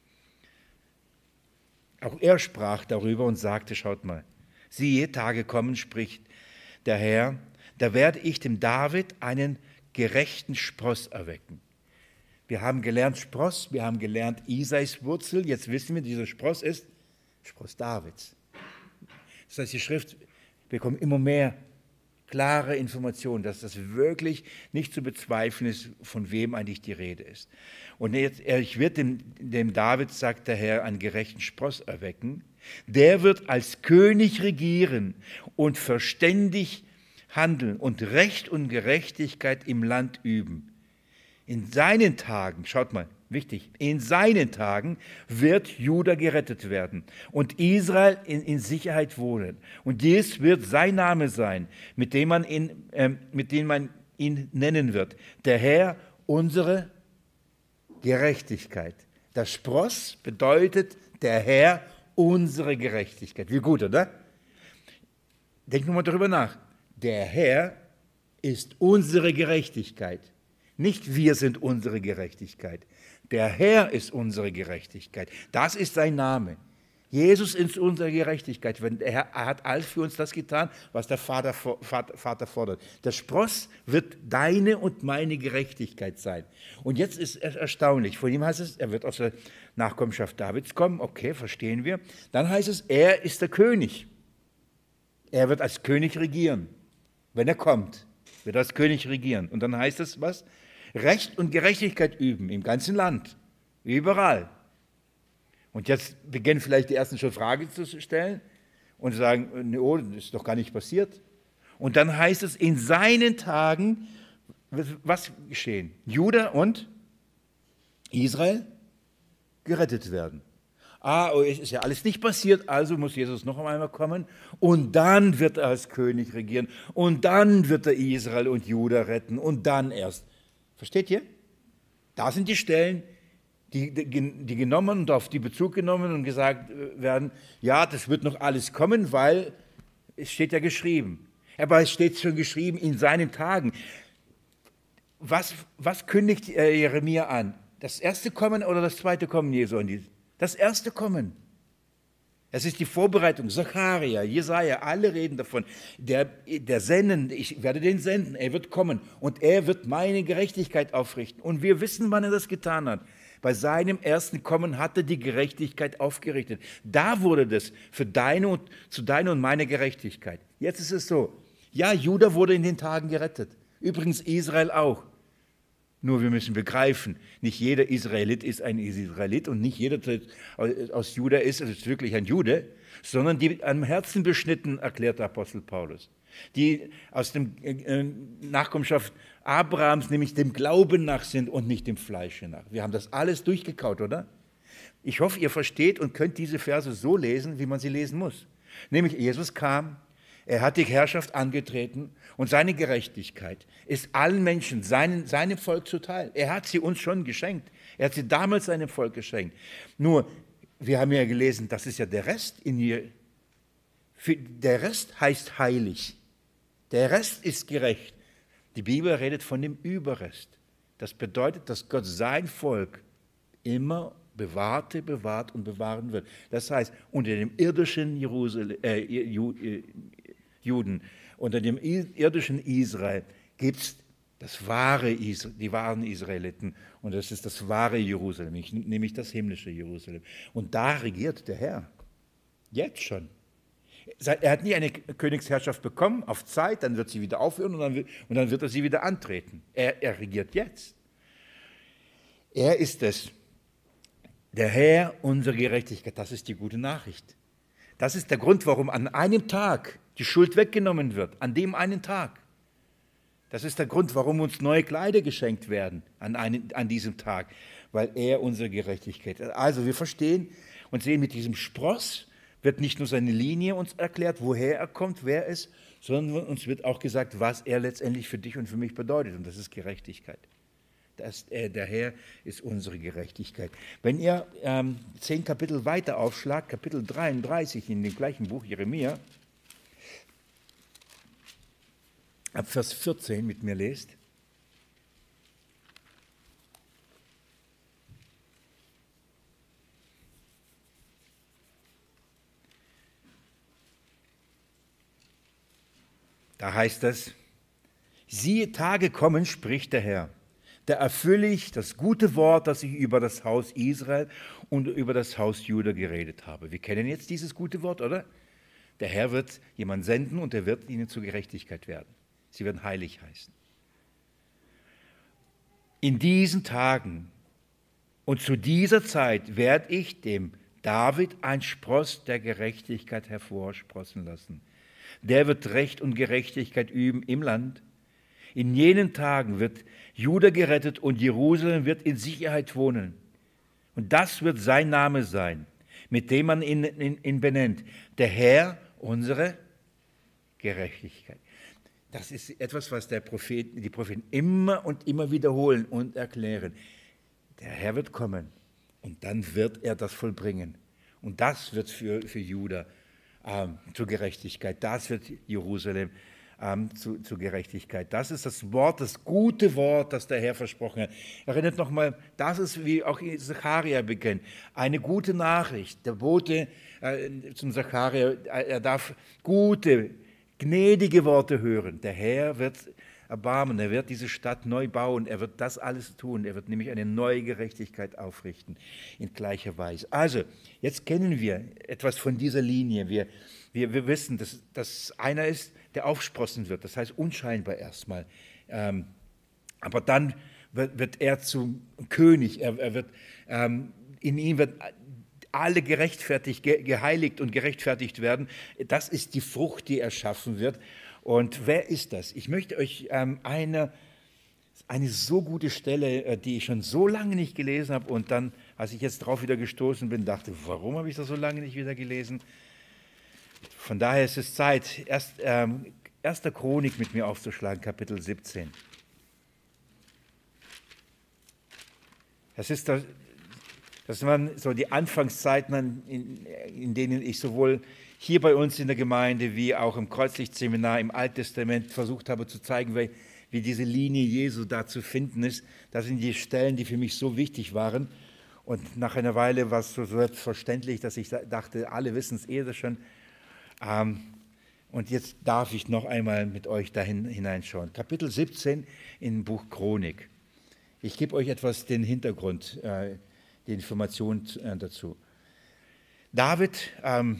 Auch er sprach darüber und sagte, schaut mal, siehe, Tage kommen, spricht der Herr, da werde ich dem David einen gerechten Spross erwecken. Wir haben gelernt Spross, wir haben gelernt Isais Wurzel, jetzt wissen wir, dieser Spross ist Spross Davids. Das heißt, die Schrift bekommt immer mehr klare Informationen, dass das wirklich nicht zu bezweifeln ist, von wem eigentlich die Rede ist. Und jetzt, ich werde dem, dem David, sagt der Herr, einen gerechten Spross erwecken. Der wird als König regieren und verständig handeln und Recht und Gerechtigkeit im Land üben. In seinen Tagen, schaut mal, wichtig, in seinen Tagen wird Juda gerettet werden und Israel in, in Sicherheit wohnen. Und dies wird sein Name sein, mit dem man ihn, äh, mit dem man ihn nennen wird. Der Herr, unsere Gerechtigkeit. Der Spross bedeutet der Herr, unsere Gerechtigkeit. Wie gut, oder? Denk nur mal darüber nach. Der Herr ist unsere Gerechtigkeit. Nicht wir sind unsere Gerechtigkeit. Der Herr ist unsere Gerechtigkeit. Das ist sein Name. Jesus ist unsere Gerechtigkeit. Er hat alles für uns das getan, was der Vater, Vater, Vater fordert. Der Spross wird deine und meine Gerechtigkeit sein. Und jetzt ist es erstaunlich. Von ihm heißt es, er wird aus der Nachkommenschaft Davids kommen. Okay, verstehen wir. Dann heißt es, er ist der König. Er wird als König regieren. Wenn er kommt, wird er als König regieren. Und dann heißt es was? Recht und Gerechtigkeit üben im ganzen Land, überall. Und jetzt beginnen vielleicht die ersten schon Fragen zu stellen und sagen, oh, das ist doch gar nicht passiert. Und dann heißt es, in seinen Tagen, was geschehen? Juda und Israel gerettet werden. Ah, oh, es ist ja alles nicht passiert, also muss Jesus noch einmal kommen und dann wird er als König regieren und dann wird er Israel und Juda retten und dann erst. Versteht ihr? Da sind die Stellen, die, die, die genommen und auf die Bezug genommen und gesagt werden, ja, das wird noch alles kommen, weil es steht ja geschrieben. Aber es steht schon geschrieben in seinen Tagen. Was, was kündigt Jeremia an? Das erste Kommen oder das zweite Kommen Jesu? Das erste Kommen. Es ist die Vorbereitung. Zacharia, Jesaja, alle reden davon. Der, der Senden, ich werde den senden, er wird kommen und er wird meine Gerechtigkeit aufrichten. Und wir wissen, wann er das getan hat. Bei seinem ersten Kommen hat er die Gerechtigkeit aufgerichtet. Da wurde das für deine und, zu deiner und meine Gerechtigkeit. Jetzt ist es so. Ja, Juda wurde in den Tagen gerettet. Übrigens Israel auch. Nur wir müssen begreifen, nicht jeder Israelit ist ein Israelit und nicht jeder aus Juda ist, ist wirklich ein Jude, sondern die am Herzen beschnitten, erklärt der Apostel Paulus. Die aus der Nachkommenschaft Abrahams, nämlich dem Glauben nach sind und nicht dem Fleische nach. Wir haben das alles durchgekaut, oder? Ich hoffe, ihr versteht und könnt diese Verse so lesen, wie man sie lesen muss. Nämlich Jesus kam, er hat die Herrschaft angetreten und seine Gerechtigkeit ist allen Menschen, seinen, seinem Volk zuteil. Er hat sie uns schon geschenkt. Er hat sie damals seinem Volk geschenkt. Nur, wir haben ja gelesen, das ist ja der Rest in ihr. Der Rest heißt heilig. Der Rest ist gerecht. Die Bibel redet von dem Überrest. Das bedeutet, dass Gott sein Volk immer bewahrte, bewahrt und bewahren wird. Das heißt, unter dem irdischen Jerusalem, äh, Juden, unter dem irdischen Israel gibt es das wahre Israel, die wahren Israeliten und das ist das wahre Jerusalem, nämlich das himmlische Jerusalem. Und da regiert der Herr, jetzt schon. Er hat nie eine Königsherrschaft bekommen, auf Zeit, dann wird sie wieder aufhören und dann wird, und dann wird er sie wieder antreten. Er, er regiert jetzt. Er ist es, der Herr unserer Gerechtigkeit, das ist die gute Nachricht. Das ist der Grund, warum an einem Tag die Schuld weggenommen wird, an dem einen Tag. Das ist der Grund, warum uns neue Kleider geschenkt werden an, einen, an diesem Tag, weil er unsere Gerechtigkeit ist. Also wir verstehen und sehen, mit diesem Spross wird nicht nur seine Linie uns erklärt, woher er kommt, wer er ist, sondern uns wird auch gesagt, was er letztendlich für dich und für mich bedeutet. Und das ist Gerechtigkeit. Das, äh, der Herr ist unsere Gerechtigkeit. Wenn ihr ähm, zehn Kapitel weiter aufschlagt, Kapitel dreiunddreißig in dem gleichen Buch Jeremia, ab Vers vierzehn mit mir lest. Da heißt es, siehe, Tage kommen, spricht der Herr, da erfülle ich das gute Wort, das ich über das Haus Israel und über das Haus Juda geredet habe. Wir kennen jetzt dieses gute Wort, oder? Der Herr wird jemanden senden und er wird ihnen zur Gerechtigkeit werden. Sie werden heilig heißen. In diesen Tagen und zu dieser Zeit werde ich dem David ein Spross der Gerechtigkeit hervorsprossen lassen. Der wird Recht und Gerechtigkeit üben im Land. In jenen Tagen wird Juda gerettet und Jerusalem wird in Sicherheit wohnen. Und das wird sein Name sein, mit dem man ihn, ihn, ihn benennt. Der Herr, unsere Gerechtigkeit. Das ist etwas, was der Prophet, die Propheten immer und immer wiederholen und erklären. Der Herr wird kommen und dann wird er das vollbringen. Und das wird für, für Juda ähm, zur Gerechtigkeit. Das wird Jerusalem ähm, zu, zur Gerechtigkeit. Das ist das Wort, das gute Wort, das der Herr versprochen hat. Erinnert nochmal, das ist, wie auch Zacharia beginnt, eine gute Nachricht. Der Bote äh, zum Zacharia, er darf gute, gnädige Worte hören. Der Herr wird erbarmen, er wird diese Stadt neu bauen, er wird das alles tun, er wird nämlich eine neue Gerechtigkeit aufrichten in gleicher Weise. Also, jetzt kennen wir etwas von dieser Linie. Wir, wir, wir wissen, dass, dass einer ist, der aufsprossen wird, das heißt unscheinbar erstmal. Ähm, aber dann wird, wird er zum König. Er, er wird, ähm, in ihm wird alle gerechtfertigt, ge, geheiligt und gerechtfertigt werden. Das ist die Frucht, die er schaffen wird. Und wer ist das? Ich möchte euch ähm, eine, eine so gute Stelle, die ich schon so lange nicht gelesen habe und dann, als ich jetzt drauf wieder gestoßen bin, dachte, warum habe ich das so lange nicht wieder gelesen? Von daher ist es Zeit, erst, ähm, erster Chronik mit mir aufzuschlagen, Kapitel siebzehn. Das ist das, das waren so die Anfangszeiten, in, in denen ich sowohl hier bei uns in der Gemeinde wie auch im Kreuzlichtseminar im Alten Testament versucht habe zu zeigen, wie, wie diese Linie Jesu da zu finden ist. Das sind die Stellen, die für mich so wichtig waren. Und nach einer Weile war es so selbstverständlich, dass ich dachte, alle wissen es eh schon. Ähm, und jetzt darf ich noch einmal mit euch dahin hineinschauen. Kapitel siebzehn im Buch Chronik. Ich gebe euch etwas den Hintergrund, äh, die Information äh, dazu. David ähm,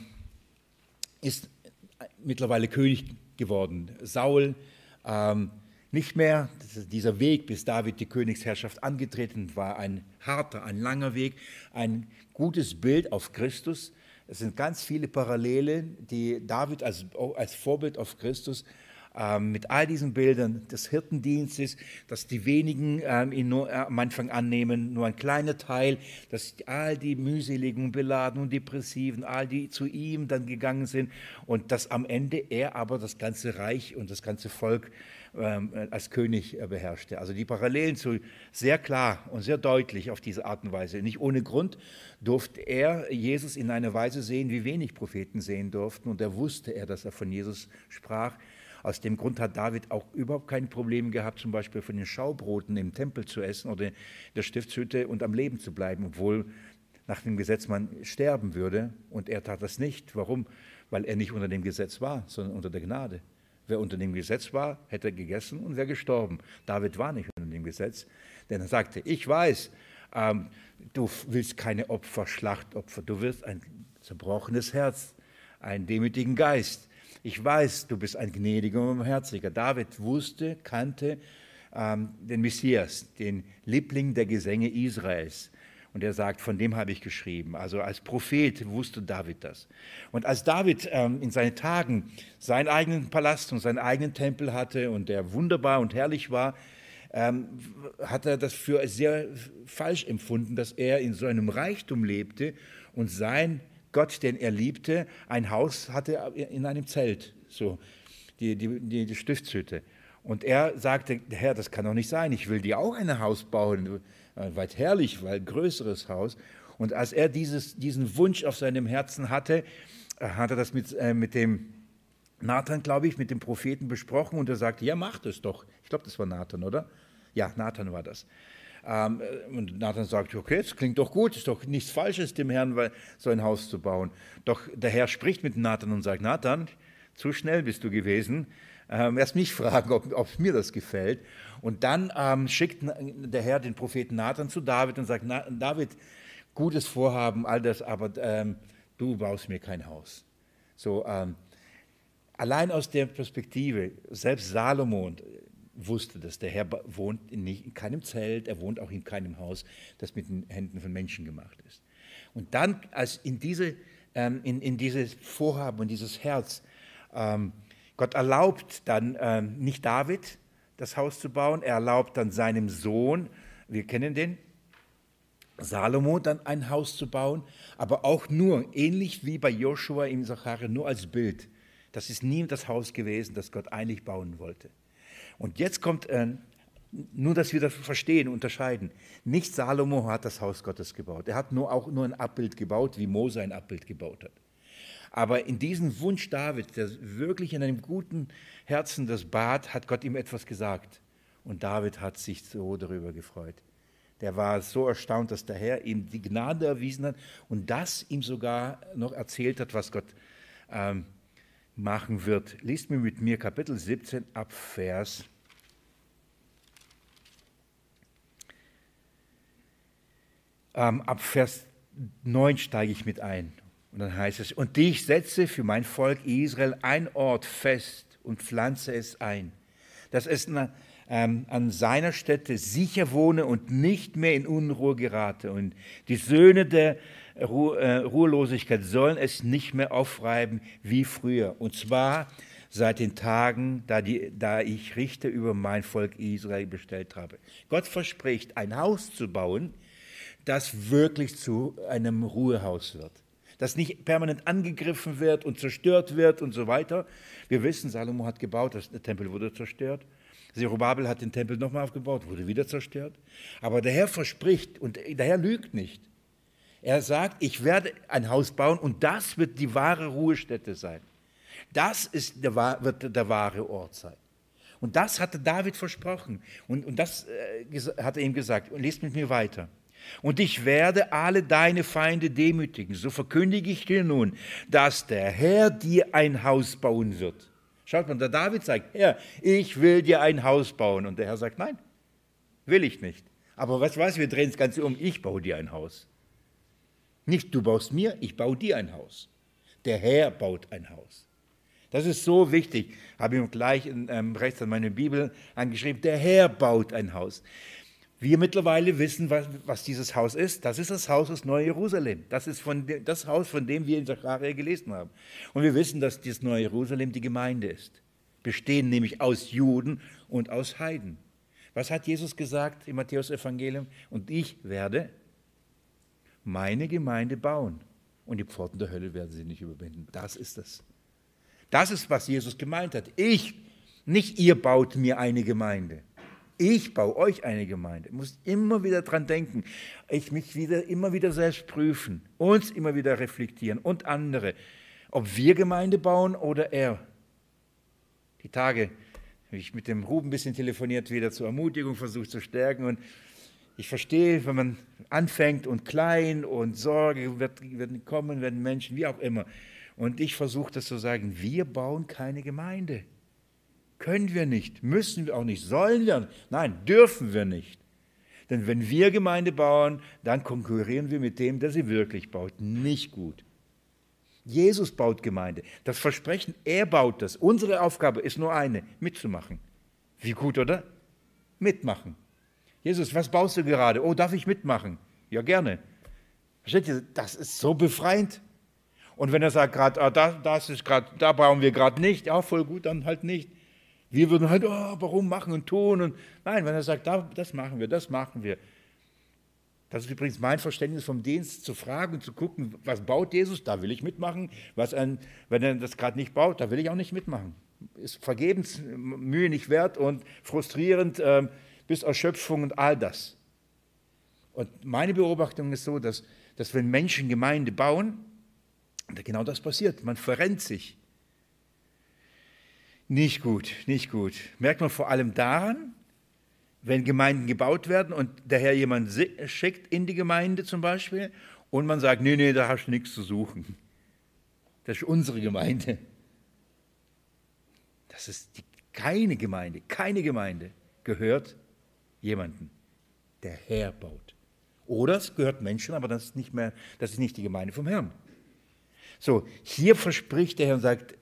ist mittlerweile König geworden. Saul ähm, nicht mehr. Dieser Weg, bis David die Königsherrschaft angetreten war, ein harter, ein langer Weg, ein gutes Bild auf Christus. Es sind ganz viele Parallelen, die David als, als Vorbild auf Christus ähm, mit all diesen Bildern des Hirtendienstes, dass die wenigen ähm, ihn nur äh, am Anfang annehmen, nur ein kleiner Teil, dass all die mühseligen, beladenen und depressiven, all die zu ihm dann gegangen sind und dass am Ende er aber das ganze Reich und das ganze Volk ähm, als König äh, beherrschte. Also die Parallelen zu sehr klar und sehr deutlich auf diese Art und Weise. Nicht ohne Grund durfte er Jesus in einer Weise sehen, wie wenig Propheten sehen durften, und er wusste er, dass er von Jesus sprach. Aus dem Grund hat David auch überhaupt kein Problem gehabt, zum Beispiel von den Schaubroten im Tempel zu essen oder in der Stiftshütte und am Leben zu bleiben, obwohl nach dem Gesetz man sterben würde. Und er tat das nicht. Warum? Weil er nicht unter dem Gesetz war, sondern unter der Gnade. Wer unter dem Gesetz war, hätte gegessen und wäre gestorben. David war nicht unter dem Gesetz, denn er sagte, ich weiß, ähm, du willst keine Opfer, Schlachtopfer, du willst ein zerbrochenes Herz, einen demütigen Geist. Ich weiß, du bist ein gnädiger und barmherziger. David wusste, kannte ähm, den Messias, den Liebling der Gesänge Israels. Und er sagt, von dem habe ich geschrieben. Also als Prophet wusste David das. Und als David ähm, in seinen Tagen seinen eigenen Palast und seinen eigenen Tempel hatte und der wunderbar und herrlich war, ähm, hat er das für sehr falsch empfunden, dass er in so einem Reichtum lebte und sein Gott, den er liebte, ein Haus hatte in einem Zelt, so die, die, die, die Stiftshütte. Und er sagte, Herr, das kann doch nicht sein, ich will dir auch ein Haus bauen, weit herrlich, weil ein größeres Haus. Und als er dieses, diesen Wunsch auf seinem Herzen hatte, hat er das mit, äh, mit dem Nathan, glaube ich, mit dem Propheten besprochen, und er sagte, ja, mach das doch. Ich glaube, das war Nathan, oder? Ja, Nathan war das. Ähm, und Nathan sagte, okay, das klingt doch gut, ist doch nichts Falsches, dem Herrn so ein Haus zu bauen. Doch der Herr spricht mit Nathan und sagt, Nathan, zu schnell bist du gewesen. Ähm, erst mich fragen, ob, ob mir das gefällt. Und dann ähm, schickt der Herr den Propheten Nathan zu David und sagt, Na, David, gutes Vorhaben, all das, aber ähm, du baust mir kein Haus. So, ähm, allein aus der Perspektive, selbst Salomon wusste das, der Herr wohnt in, nicht, in keinem Zelt, er wohnt auch in keinem Haus, das mit den Händen von Menschen gemacht ist. Und dann, als in, diese, ähm, in, in dieses Vorhaben und dieses Herz, ähm, Gott erlaubt dann ähm, nicht David, das Haus zu bauen, er erlaubt dann seinem Sohn, wir kennen den, Salomo, dann ein Haus zu bauen, aber auch nur, ähnlich wie bei Joshua im Sacharia, nur als Bild. Das ist nie das Haus gewesen, das Gott eigentlich bauen wollte. Und jetzt kommt, äh, nur dass wir das verstehen, unterscheiden, nicht Salomo hat das Haus Gottes gebaut, er hat nur, auch nur ein Abbild gebaut, wie Mose ein Abbild gebaut hat. Aber in diesem Wunsch David, der wirklich in einem guten Herzen das bat, hat Gott ihm etwas gesagt. Und David hat sich so darüber gefreut. Der war so erstaunt, dass der Herr ihm die Gnade erwiesen hat und das ihm sogar noch erzählt hat, was Gott ähm, machen wird. Liest mir mit mir Kapitel siebzehn ab Vers ähm, ab Vers neun steige ich mit ein. Und dann heißt es, und ich setze für mein Volk Israel ein Ort fest und pflanze es ein, dass es ähm, an seiner Stätte sicher wohne und nicht mehr in Unruhe gerate. Und die Söhne der Ruh äh, Ruhelosigkeit sollen es nicht mehr aufreiben wie früher. Und zwar seit den Tagen, da, die, da ich Richter über mein Volk Israel bestellt habe. Gott verspricht, ein Haus zu bauen, das wirklich zu einem Ruhehaus wird. Das nicht permanent angegriffen wird und zerstört wird und so weiter. Wir wissen, Salomo hat gebaut, der Tempel wurde zerstört. Zerubabel hat den Tempel nochmal aufgebaut, wurde wieder zerstört. Aber der Herr verspricht und der Herr lügt nicht. Er sagt, ich werde ein Haus bauen und das wird die wahre Ruhestätte sein. Das ist der, wird der wahre Ort sein. Und das hatte David versprochen. Und, und das äh, hat er ihm gesagt. Und lest mit mir weiter. Und ich werde alle deine Feinde demütigen. So verkündige ich dir nun, dass der Herr dir ein Haus bauen wird. Schaut mal, der David sagt, Herr, ich will dir ein Haus bauen. Und der Herr sagt, nein, will ich nicht. Aber was weiß, wir drehen das Ganze um, ich baue dir ein Haus. Nicht du baust mir, ich baue dir ein Haus. Der Herr baut ein Haus. Das ist so wichtig. Habe ich gleich in, ähm, rechts an meine Bibel angeschrieben, der Herr baut ein Haus. Wir mittlerweile wissen, was, was dieses Haus ist. Das ist das Haus des Neuen Jerusalem. Das ist von de, das Haus, von dem wir in Sacharja gelesen haben. Und wir wissen, dass dieses Neue Jerusalem die Gemeinde ist. Bestehen nämlich aus Juden und aus Heiden. Was hat Jesus gesagt im Matthäus-Evangelium? Und ich werde meine Gemeinde bauen. Und die Pforten der Hölle werden sie nicht überwinden. Das ist es. Das ist, was Jesus gemeint hat. Ich, nicht ihr baut mir eine Gemeinde. Ich baue euch eine Gemeinde. Ich muss immer wieder dran denken. Ich mich wieder, immer wieder selbst prüfen. Uns immer wieder reflektieren. Und andere. Ob wir Gemeinde bauen oder er. Die Tage habe ich mit dem Ruben ein bisschen telefoniert, wieder zur Ermutigung versucht zu stärken. Und ich verstehe, wenn man anfängt und klein und Sorge wird, wird kommen, werden Menschen, wie auch immer. Und ich versuche das zu sagen, wir bauen keine Gemeinde. Können wir nicht, müssen wir auch nicht, sollen wir, nein, dürfen wir nicht. Denn wenn wir Gemeinde bauen, dann konkurrieren wir mit dem, der sie wirklich baut. Nicht gut. Jesus baut Gemeinde. Das Versprechen, er baut das. Unsere Aufgabe ist nur eine, mitzumachen. Wie gut, oder? Mitmachen. Jesus, was baust du gerade? Oh, darf ich mitmachen? Ja, gerne. Versteht ihr, das ist so befreiend. Und wenn er sagt, gerade, ah, da, das ist grad, da bauen wir gerade nicht, ja, voll gut, dann halt nicht. Wir würden halt, oh, warum machen und tun? Und nein, wenn er sagt, da, das machen wir, das machen wir. Das ist übrigens mein Verständnis vom Dienst, zu fragen und zu gucken, was baut Jesus, da will ich mitmachen. Was ein, wenn er das gerade nicht baut, da will ich auch nicht mitmachen. Ist vergebens Mühe nicht wert und frustrierend äh, bis Erschöpfung und all das. Und meine Beobachtung ist so, dass, dass wenn Menschen Gemeinde bauen, genau das passiert. Man verrennt sich. Nicht gut, nicht gut. Merkt man vor allem daran, wenn Gemeinden gebaut werden und der Herr jemanden schickt in die Gemeinde zum Beispiel und man sagt, nee, nee, da hast du nichts zu suchen. Das ist unsere Gemeinde. Das ist die, keine Gemeinde, keine Gemeinde gehört jemandem, der Herr baut. Oder es gehört Menschen, aber das ist nicht mehr, das ist nicht die Gemeinde vom Herrn. So, hier verspricht der Herr und sagt,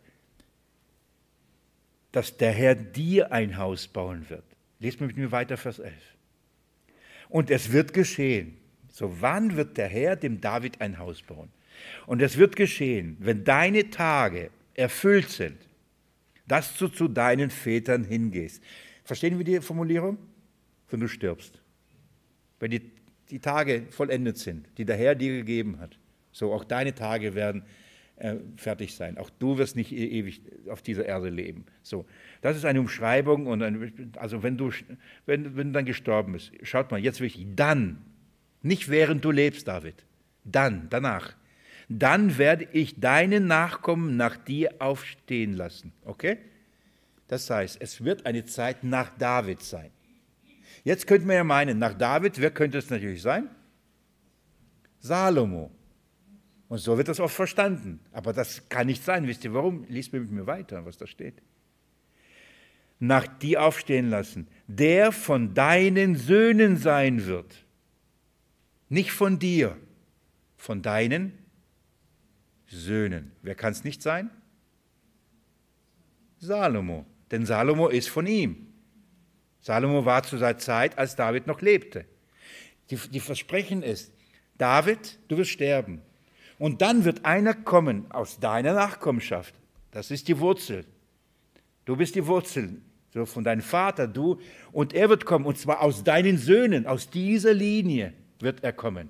dass der Herr dir ein Haus bauen wird. Lest mit mir weiter, Vers elf. Und es wird geschehen. So, wann wird der Herr dem David ein Haus bauen? Und es wird geschehen, wenn deine Tage erfüllt sind, dass du zu deinen Vätern hingehst. Verstehen wir die Formulierung? Wenn du stirbst. Wenn die, die Tage vollendet sind, die der Herr dir gegeben hat. So, auch deine Tage werden äh, fertig sein. Auch du wirst nicht e- ewig auf dieser Erde leben. So, das ist eine Umschreibung. Und ein, also wenn du, wenn, wenn du dann gestorben bist, schaut mal, jetzt wichtig, dann, nicht während du lebst, David, dann, danach, dann werde ich deine Nachkommen nach dir aufstehen lassen. Okay? Das heißt, es wird eine Zeit nach David sein. Jetzt könnte man ja meinen, nach David, wer könnte es natürlich sein? Salomo. Und so wird das oft verstanden. Aber das kann nicht sein. Wisst ihr warum? Lies mit mir weiter, was da steht. Nach dir aufstehen lassen, der von deinen Söhnen sein wird. Nicht von dir, von deinen Söhnen. Wer kann es nicht sein? Salomo. Denn Salomo ist von ihm. Salomo war zu seiner Zeit, als David noch lebte. Die, die Versprechen ist, David, du wirst sterben. Und dann wird einer kommen aus deiner Nachkommenschaft. Das ist die Wurzel. Du bist die Wurzel, so von deinem Vater, du. Und er wird kommen, und zwar aus deinen Söhnen, aus dieser Linie wird er kommen.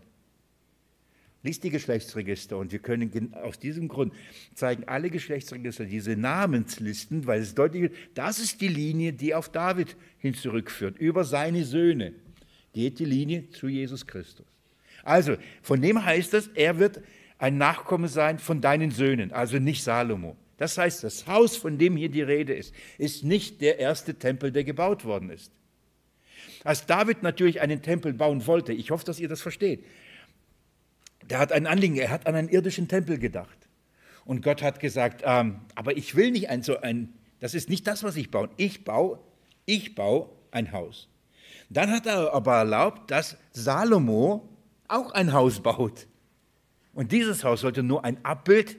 Lies die Geschlechtsregister und wir können aus diesem Grund zeigen alle Geschlechtsregister diese Namenslisten, weil es deutlich wird, das ist die Linie, die auf David hin zurückführt. Über seine Söhne geht die Linie zu Jesus Christus. Also, von dem heißt es, er wird ein Nachkomme sein von deinen Söhnen, also nicht Salomo. Das heißt, das Haus, von dem hier die Rede ist, ist nicht der erste Tempel, der gebaut worden ist. Als David natürlich einen Tempel bauen wollte, ich hoffe, dass ihr das versteht, der hat ein Anliegen, er hat an einen irdischen Tempel gedacht. Und Gott hat gesagt, ähm, aber ich will nicht ein so ein, das ist nicht das, was ich baue. Ich baue, ich baue ein Haus. Dann hat er aber erlaubt, dass Salomo auch ein Haus baut. Und dieses Haus sollte nur ein Abbild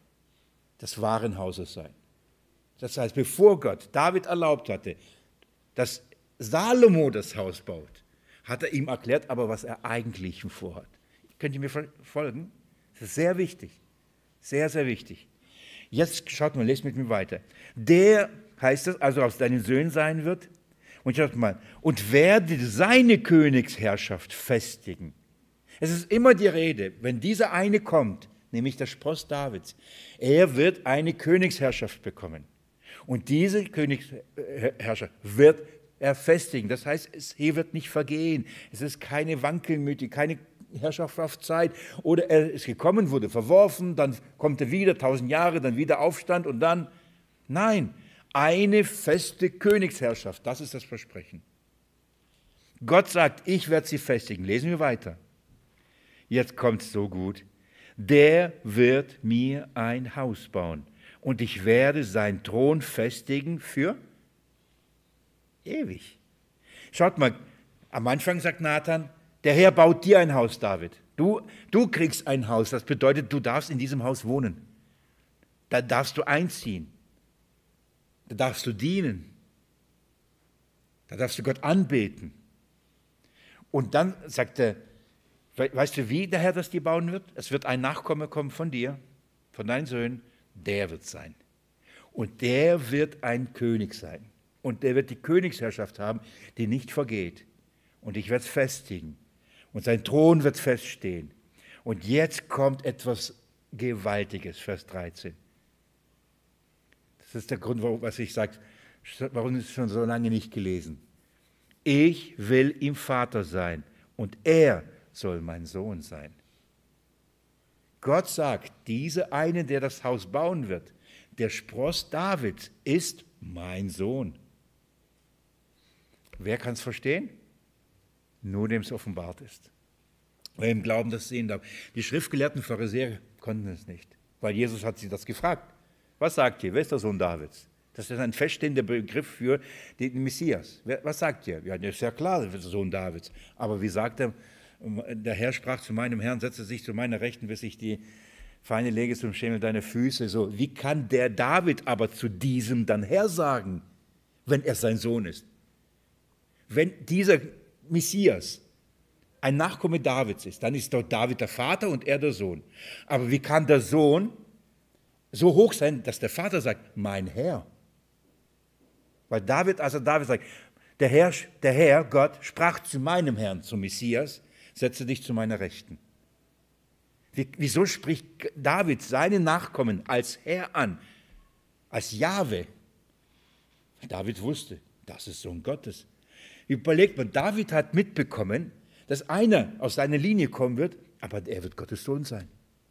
des wahren Hauses sein. Das heißt, bevor Gott David erlaubt hatte, dass Salomo das Haus baut, hat er ihm erklärt, aber was er eigentlich vorhat. Könnt ihr mir folgen? Das ist sehr wichtig. Sehr, sehr wichtig. Jetzt schaut mal, lest mit mir weiter. Der, heißt es, also aus deinen Söhnen sein wird, und schaut mal, und werde seine Königsherrschaft festigen. Es ist immer die Rede, wenn dieser eine kommt, nämlich der Spross Davids, er wird eine Königsherrschaft bekommen. Und diese Königsherrschaft wird er festigen. Das heißt, es hier wird nicht vergehen. Es ist keine Wankelmütige, keine Herrschaft auf Zeit. Oder er ist gekommen, wurde verworfen, dann kommt er wieder, tausend Jahre, dann wieder Aufstand und dann, nein, eine feste Königsherrschaft, das ist das Versprechen. Gott sagt, ich werde sie festigen. Lesen wir weiter. Jetzt kommt es so gut. Der wird mir ein Haus bauen und ich werde seinen Thron festigen für ewig. Schaut mal, am Anfang sagt Nathan, der Herr baut dir ein Haus, David. Du, du kriegst ein Haus, das bedeutet, du darfst in diesem Haus wohnen. Da darfst du einziehen. Da darfst du dienen. Da darfst du Gott anbeten. Und dann sagt er, weißt du, wie der Herr das dir bauen wird? Es wird ein Nachkomme kommen von dir, von deinen Söhnen, der wird sein. Und der wird ein König sein. Und der wird die Königsherrschaft haben, die nicht vergeht. Und ich werde es festigen. Und sein Thron wird feststehen. Und jetzt kommt etwas Gewaltiges, Vers dreizehn. Das ist der Grund, warum was ich sage, warum ist es schon so lange nicht gelesen. Ich will ihm Vater sein und er soll mein Sohn sein. Gott sagt, dieser eine, der das Haus bauen wird, der Spross Davids, ist mein Sohn. Wer kann es verstehen? Nur dem es offenbart ist. Wer im Glauben das sehen darf. Die schriftgelehrten Pharisäer konnten es nicht, weil Jesus hat sie das gefragt. Was sagt ihr? Wer ist der Sohn Davids? Das ist ein feststehender Begriff für den Messias. Was sagt ihr? Ja, das ist ja klar, das ist der Sohn Davids. Aber wie sagt er? Der Herr sprach zu meinem Herrn, setze sich zu meiner Rechten, bis ich die Feinde lege zum Schemel deiner Füße. So, wie kann der David aber zu diesem dann Herr sagen, wenn er sein Sohn ist? Wenn dieser Messias ein Nachkomme Davids ist, dann ist doch David der Vater und er der Sohn. Aber wie kann der Sohn so hoch sein, dass der Vater sagt, mein Herr? Weil David, also David sagt, der Herr, der Herr, Gott, sprach zu meinem Herrn, zum Messias, setze dich zu meiner Rechten. Wie, wieso spricht David seine Nachkommen als Herr an, als Jahwe? David wusste, das ist Sohn Gottes. Überlegt man, David hat mitbekommen, dass einer aus seiner Linie kommen wird, aber er wird Gottes Sohn sein.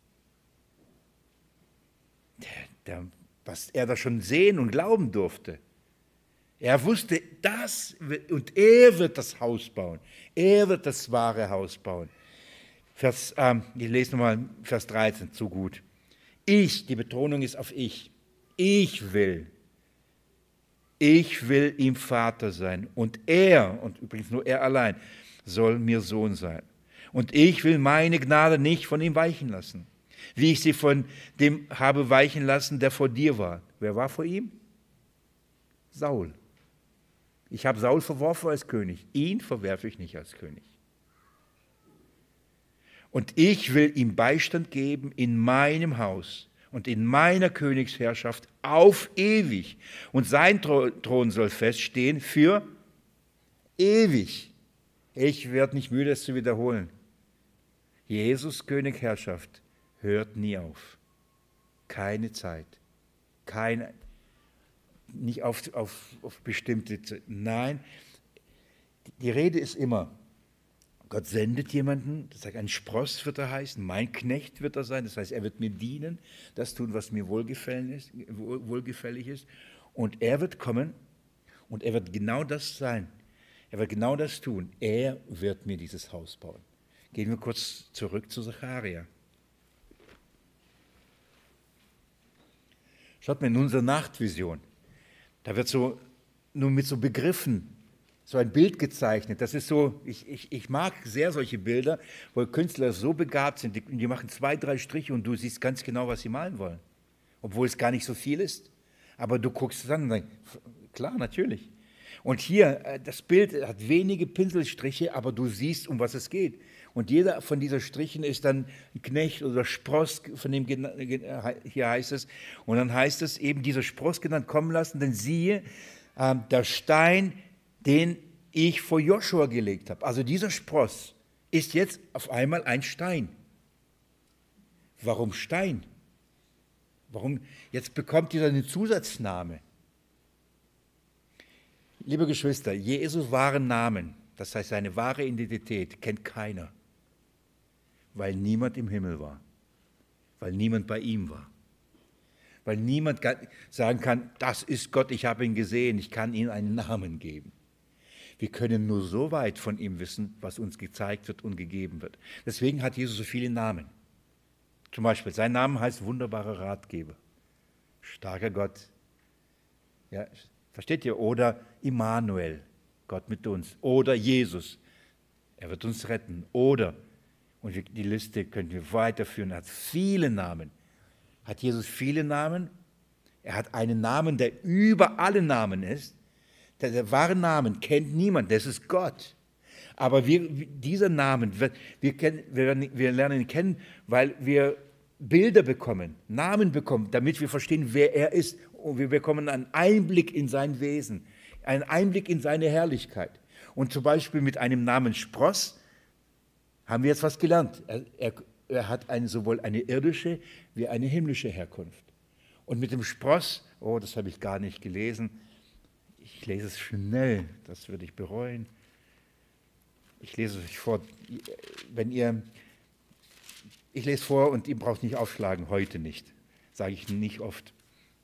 Der, der, was er da schon sehen und glauben durfte. Er wusste, das und er wird das Haus bauen. Er wird das wahre Haus bauen. Vers, ähm, ich lese nochmal Vers dreizehn, zu gut. Ich, die Betonung ist auf ich. Ich will. Ich will ihm Vater sein. Und er, und übrigens nur er allein, soll mir Sohn sein. Und ich will meine Gnade nicht von ihm weichen lassen, wie ich sie von dem habe weichen lassen, der vor dir war. Wer war vor ihm? Saul. Ich habe Saul verworfen als König, ihn verwerfe ich nicht als König. Und ich will ihm Beistand geben in meinem Haus und in meiner Königsherrschaft auf ewig. Und sein Thron soll feststehen für ewig. Ich werde nicht müde, es zu wiederholen. Jesus Königsherrschaft hört nie auf. Keine Zeit. Keine, nicht auf, auf, auf bestimmte Zeit. Nein, die Rede ist immer, Gott sendet jemanden, das heißt, ein Spross wird er heißen, mein Knecht wird er sein, das heißt, er wird mir dienen, das tun, was mir wohlgefällig ist, wohlgefällig ist. Und er wird kommen und er wird genau das sein. Er wird genau das tun. Er wird mir dieses Haus bauen. Gehen wir kurz zurück zu Sacharja. Schaut mal in unserer Nachtvision. Da wird so, nur mit so Begriffen, so ein Bild gezeichnet. Das ist so, ich, ich, ich mag sehr solche Bilder, wo Künstler so begabt sind, die, die machen zwei, drei Striche und du siehst ganz genau, was sie malen wollen. Obwohl es gar nicht so viel ist. Aber du guckst es an und denkst, klar, natürlich. Und hier, das Bild hat wenige Pinselstriche, aber du siehst, um was es geht. Und jeder von diesen Strichen ist dann ein Knecht oder Spross, von dem hier heißt es. Und dann heißt es eben, dieser Spross genannt kommen lassen, denn siehe, äh, der Stein, den ich vor Joshua gelegt habe. Also dieser Spross ist jetzt auf einmal ein Stein. Warum Stein? Warum? Jetzt bekommt dieser einen Zusatzname. Liebe Geschwister, Jesus wahren Namen, das heißt seine wahre Identität, kennt keiner, weil niemand im Himmel war, weil niemand bei ihm war, weil niemand sagen kann, das ist Gott, ich habe ihn gesehen, ich kann ihm einen Namen geben. Wir können nur so weit von ihm wissen, was uns gezeigt wird und gegeben wird. Deswegen hat Jesus so viele Namen. Zum Beispiel, sein Name heißt wunderbarer Ratgeber, starker Gott, ja, versteht ihr? Oder Immanuel, Gott mit uns. Oder Jesus, er wird uns retten. Oder, und die Liste können wir weiterführen, er hat viele Namen. Hat Jesus viele Namen? Er hat einen Namen, der über alle Namen ist. Der, der wahre Namen kennt niemand, das ist Gott. Aber wir, dieser Namen, wir, wir, kennen, wir, wir lernen ihn kennen, weil wir Bilder bekommen, Namen bekommen, damit wir verstehen, wer er ist. Und wir bekommen einen Einblick in sein Wesen, einen Einblick in seine Herrlichkeit. Und zum Beispiel mit einem Namen Spross haben wir jetzt was gelernt. Er, er, er hat eine, sowohl eine irdische wie eine himmlische Herkunft. Und mit dem Spross, oh, das habe ich gar nicht gelesen, ich lese es schnell, das würde ich bereuen. Ich lese es euch vor, wenn ihr, ich lese vor und ihr braucht nicht aufschlagen, heute nicht, sage ich nicht oft.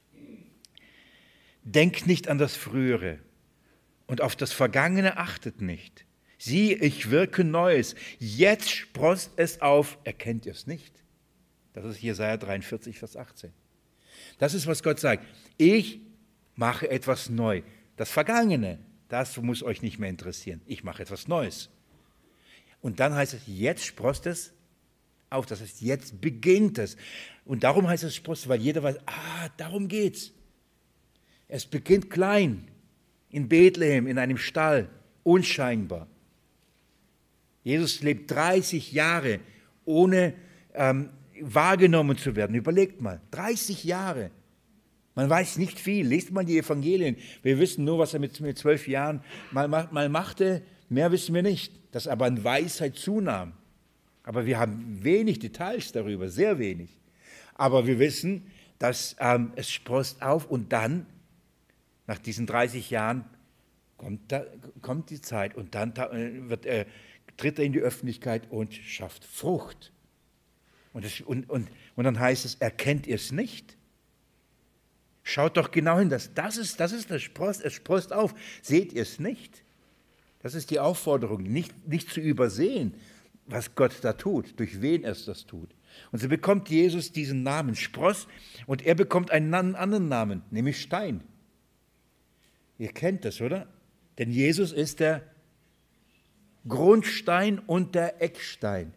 Denkt nicht an das Frühere und auf das Vergangene achtet nicht. Sieh, ich wirke Neues. Jetzt sproßt es auf. Erkennt ihr es nicht? Das ist Jesaja dreiundvierzig, Vers achtzehn. Das ist, was Gott sagt. Ich mache etwas neu. Das Vergangene, das muss euch nicht mehr interessieren. Ich mache etwas Neues. Und dann heißt es, jetzt sproßt es auf. Das heißt, jetzt beginnt es. Und darum heißt es sproßt, weil jeder weiß, ah, darum geht's. Es beginnt klein, in Bethlehem, in einem Stall, unscheinbar. Jesus lebt dreißig Jahre, ohne ähm, wahrgenommen zu werden. Überlegt mal, dreißig Jahre. Man weiß nicht viel. Lest mal die Evangelien. Wir wissen nur, was er mit, mit zwölf Jahren mal, mal machte. Mehr wissen wir nicht. Dass aber an Weisheit zunahm. Aber wir haben wenig Details darüber, sehr wenig. Aber wir wissen, dass ähm, es sproßt auf und dann nach diesen dreißig Jahren kommt, da, kommt die Zeit und dann wird, äh, tritt er in die Öffentlichkeit und schafft Frucht. Und, das, und, und, und dann heißt es, erkennt ihr es nicht? Schaut doch genau hin, das, das ist, das ist der Spross, es sproßt auf. Seht ihr es nicht? Das ist die Aufforderung, nicht, nicht zu übersehen, was Gott da tut, durch wen er das tut. Und so bekommt Jesus diesen Namen Spross und er bekommt einen anderen Namen, nämlich Stein. Ihr kennt das, oder? Denn Jesus ist der Grundstein und der Eckstein.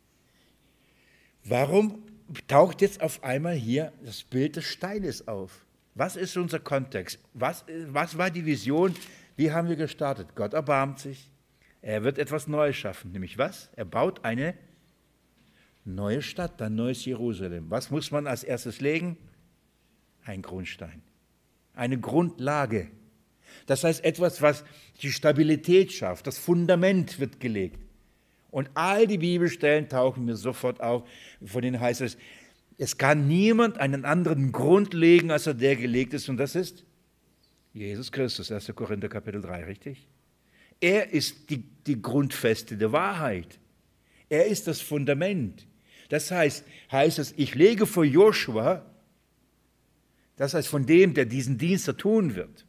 Warum taucht jetzt auf einmal hier das Bild des Steines auf? Was ist unser Kontext? Was, was war die Vision Wie haben wir gestartet? Gott erbarmt sich. Er wird etwas Neues schaffen. Nämlich was? Er baut eine neue Stadt, ein neues Jerusalem. Was muss man als erstes legen? Ein Grundstein. Eine Grundlage. Das heißt etwas, was die Stabilität schafft. Das Fundament wird gelegt. Und all die Bibelstellen tauchen mir sofort auf. Von denen heißt es, es kann niemand einen anderen Grund legen, als er der gelegt ist. Und das ist Jesus Christus, erster Korinther Kapitel drei, richtig? Er ist die, die Grundfeste der Wahrheit. Er ist das Fundament. Das heißt, heißt es, ich lege vor Joshua, das heißt von dem, der diesen Dienst tun wird.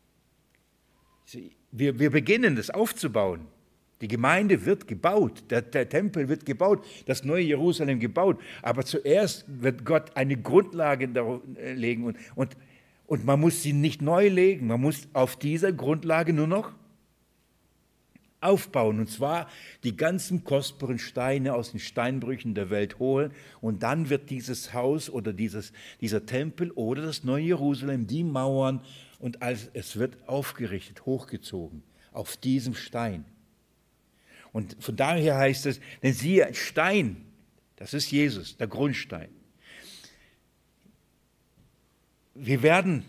Wir, wir beginnen, das aufzubauen. Die Gemeinde wird gebaut, der, der Tempel wird gebaut, das neue Jerusalem gebaut. Aber zuerst wird Gott eine Grundlage legen und, und, und man muss sie nicht neu legen. Man muss auf dieser Grundlage nur noch aufbauen, und zwar die ganzen kostbaren Steine aus den Steinbrüchen der Welt holen, und dann wird dieses Haus oder dieses, dieser Tempel oder das neue Jerusalem, die Mauern, und alles, es wird aufgerichtet, hochgezogen auf diesem Stein. Und von daher heißt es, denn siehe, ein Stein, das ist Jesus, der Grundstein. Wir werden,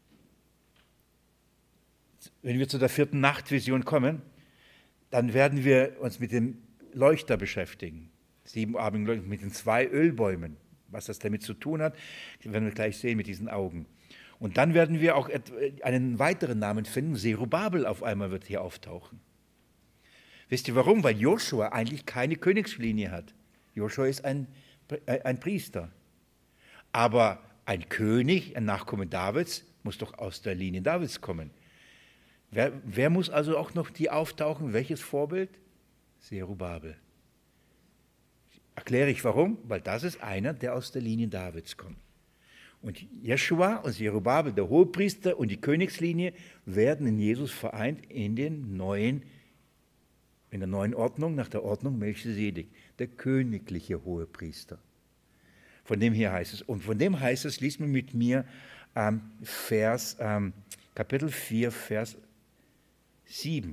wenn wir zu der vierten Nachtvision kommen, dann werden wir uns mit dem Leuchter beschäftigen, siebenarmigen Leuchter, mit den zwei Ölbäumen. Was das damit zu tun hat, werden wir gleich sehen mit diesen Augen. Und dann werden wir auch einen weiteren Namen finden, Zerubabel auf einmal wird hier auftauchen. Wisst ihr warum? Weil Joshua eigentlich keine Königslinie hat. Joshua ist ein, ein Priester. Aber ein König, ein Nachkomme Davids, muss doch aus der Linie Davids kommen. Wer, wer muss also auch noch die auftauchen? Welches Vorbild? Zerubabel. Erkläre ich warum? Weil das ist einer, der aus der Linie Davids kommt. Und Jeschua und Zerubabel, der Hohepriester und die Königslinie, werden in Jesus vereint in, den neuen, in der neuen Ordnung, nach der Ordnung Melchisedek, der königliche Hohepriester. Von dem hier heißt es, und von dem heißt es, lies mir mit mir ähm, Vers, ähm, Kapitel vier, Vers sieben.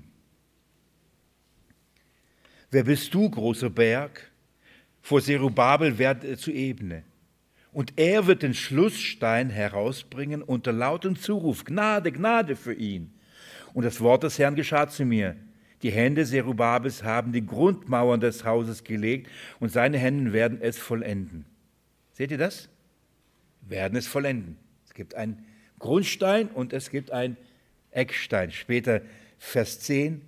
Wer bist du, großer Berg? Vor Zerubabel werde zu Ebene. Und er wird den Schlussstein herausbringen unter lautem Zuruf. Gnade, Gnade für ihn. Und das Wort des Herrn geschah zu mir. Die Hände Zerubabels haben die Grundmauern des Hauses gelegt und seine Hände werden es vollenden. Seht ihr das? Werden es vollenden. Es gibt einen Grundstein und es gibt einen Eckstein. Später Vers zehn.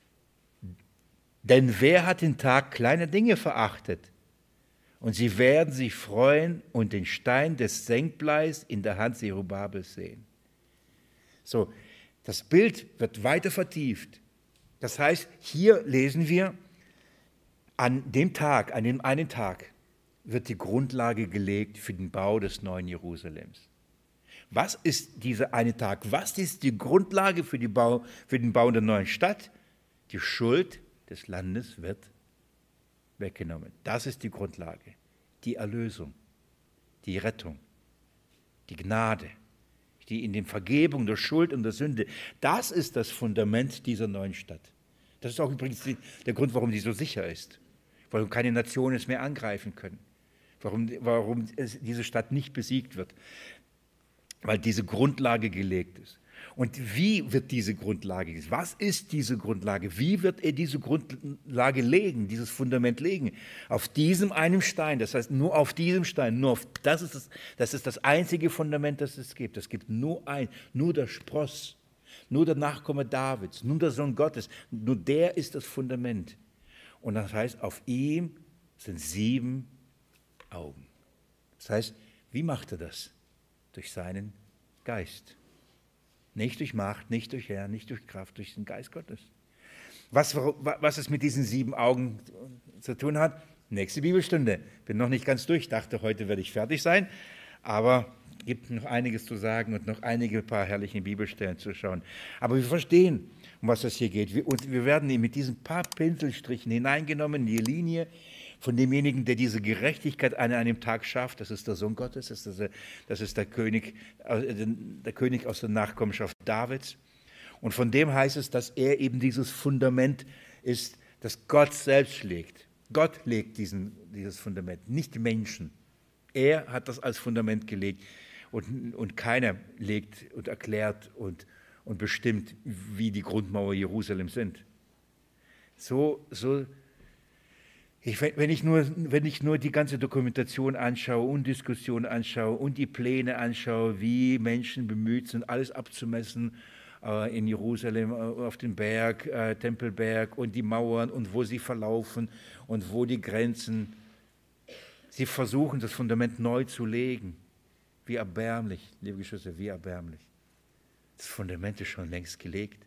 Denn wer hat den Tag kleiner Dinge verachtet? Und sie werden sich freuen und den Stein des Senkbleis in der Hand Zerubabels sehen. So, das Bild wird weiter vertieft. Das heißt, hier lesen wir, an dem Tag, an dem einen Tag, wird die Grundlage gelegt für den Bau des neuen Jerusalems. Was ist dieser eine Tag? Was ist die Grundlage für, die Bau, für den Bau der neuen Stadt? Die Schuld des Landes wird weggenommen. Das ist die Grundlage. Die Erlösung, die Rettung, die Gnade, die in der Vergebung der Schuld und der Sünde. Das ist das Fundament dieser neuen Stadt. Das ist auch übrigens die, der Grund, warum sie so sicher ist. Warum keine Nationen es mehr angreifen können. Warum, warum es, diese Stadt nicht besiegt wird. Weil diese Grundlage gelegt ist. Und wie wird diese Grundlage gelegt? Was ist diese Grundlage? Wie wird er diese Grundlage legen, dieses Fundament legen? Auf diesem einen Stein, das heißt nur auf diesem Stein, nur auf, das, ist das, das ist das einzige Fundament, das es gibt. Es gibt nur ein, nur der Spross, nur der Nachkomme Davids, nur der Sohn Gottes, nur der ist das Fundament. Und das heißt, auf ihm sind sieben Augen. Das heißt, wie macht er das? Durch seinen Geist. Nicht durch Macht, nicht durch Herr, nicht durch Kraft, durch den Geist Gottes. Was, was es mit diesen sieben Augen zu tun hat, nächste Bibelstunde. Bin noch nicht ganz durch, dachte, heute werde ich fertig sein, aber es gibt noch einiges zu sagen und noch einige paar herrliche Bibelstellen zu schauen. Aber wir verstehen, um was es hier geht. Wir, und wir werden mit diesen paar Pinselstrichen hineingenommen in die Linie von demjenigen, der diese Gerechtigkeit an einem Tag schafft. Das ist der Sohn Gottes, das ist der, das ist der, König, der König aus der Nachkommenschaft Davids. Und von dem heißt es, dass er eben dieses Fundament ist, das Gott selbst legt. Gott legt diesen, dieses Fundament, nicht die Menschen. Er hat das als Fundament gelegt und, und keiner legt und erklärt und, und bestimmt, wie die Grundmauer Jerusalems sind. So, so ich, wenn, ich nur, wenn ich nur die ganze Dokumentation anschaue und Diskussionen anschaue und die Pläne anschaue, wie Menschen bemüht sind, alles abzumessen, in Jerusalem, auf den Berg, äh, Tempelberg und die Mauern und wo sie verlaufen und wo die Grenzen. Sie versuchen, das Fundament neu zu legen. Wie erbärmlich, liebe Geschwister, wie erbärmlich. Das Fundament ist schon längst gelegt.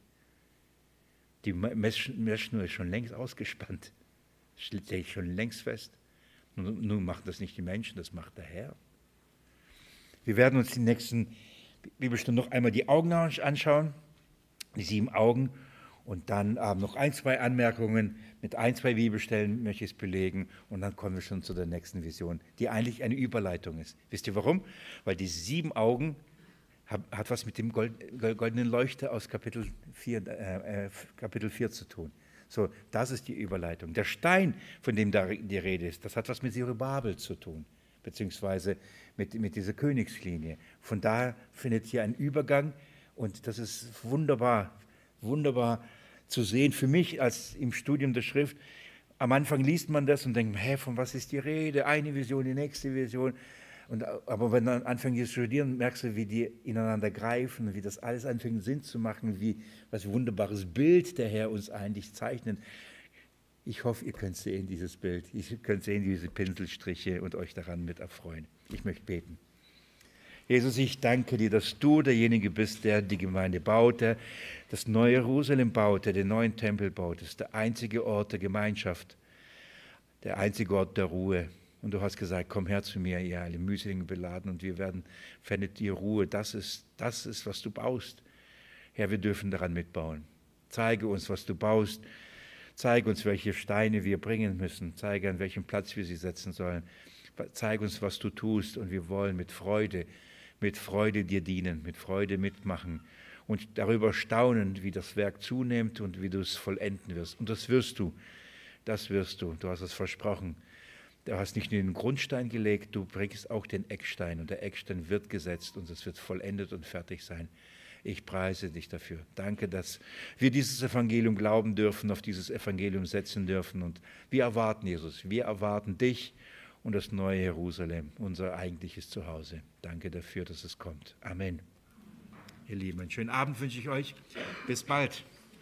Die Messschnur ist schon längst ausgespannt. Steht schon längst fest. Nun, nun machen das nicht die Menschen, das macht der Herr. Wir werden uns die nächsten Bibelstunden noch einmal die Augen anschauen, die sieben Augen, und dann äh, noch ein, zwei Anmerkungen mit ein, zwei Bibelstellen möchte ich es belegen, und dann kommen wir schon zu der nächsten Vision, die eigentlich eine Überleitung ist. Wisst ihr warum? Weil die sieben Augen hat, hat was mit dem Gold, goldenen Leuchter aus Kapitel vier, äh, Kapitel vier zu tun. So, das ist die Überleitung. Der Stein, von dem da die Rede ist, das hat was mit Zerubabel zu tun, beziehungsweise mit, mit dieser Königslinie. Von daher findet hier ein Übergang, und das ist wunderbar, wunderbar zu sehen für mich als im Studium der Schrift. Am Anfang liest man das und denkt, hä, von was ist die Rede? Eine Vision, die nächste Vision. Und, aber wenn man anfängt zu studieren, merkst du, wie die ineinander greifen, wie das alles anfängt Sinn zu machen, wie was ein wunderbares Bild der Herr uns eigentlich zeichnet. Ich hoffe, ihr könnt sehen, dieses Bild. Ihr könnt sehen, diese Pinselstriche, und euch daran mit erfreuen. Ich möchte beten. Jesus, ich danke dir, dass du derjenige bist, der die Gemeinde baut, der das neue Jerusalem baut, der den neuen Tempel baut. Das ist der einzige Ort der Gemeinschaft, der einzige Ort der Ruhe. Und du hast gesagt, komm her zu mir, ihr alle mühseligen beladen, und wir werden, findet dir Ruhe. Das ist, das ist, was du baust. Herr, wir dürfen daran mitbauen. Zeige uns, was du baust. Zeige uns, welche Steine wir bringen müssen. Zeige, an welchem Platz wir sie setzen sollen. Zeige uns, was du tust, und wir wollen mit Freude, mit Freude dir dienen, mit Freude mitmachen und darüber staunen, wie das Werk zunimmt und wie du es vollenden wirst. Und das wirst du, das wirst du. Du hast es versprochen. Du hast nicht nur den Grundstein gelegt, du bringst auch den Eckstein, und der Eckstein wird gesetzt und es wird vollendet und fertig sein. Ich preise dich dafür. Danke, dass wir dieses Evangelium glauben dürfen, auf dieses Evangelium setzen dürfen, und wir erwarten, Jesus, wir erwarten dich und das neue Jerusalem, unser eigentliches Zuhause. Danke dafür, dass es kommt. Amen. Ihr Lieben, einen schönen Abend wünsche ich euch. Bis bald.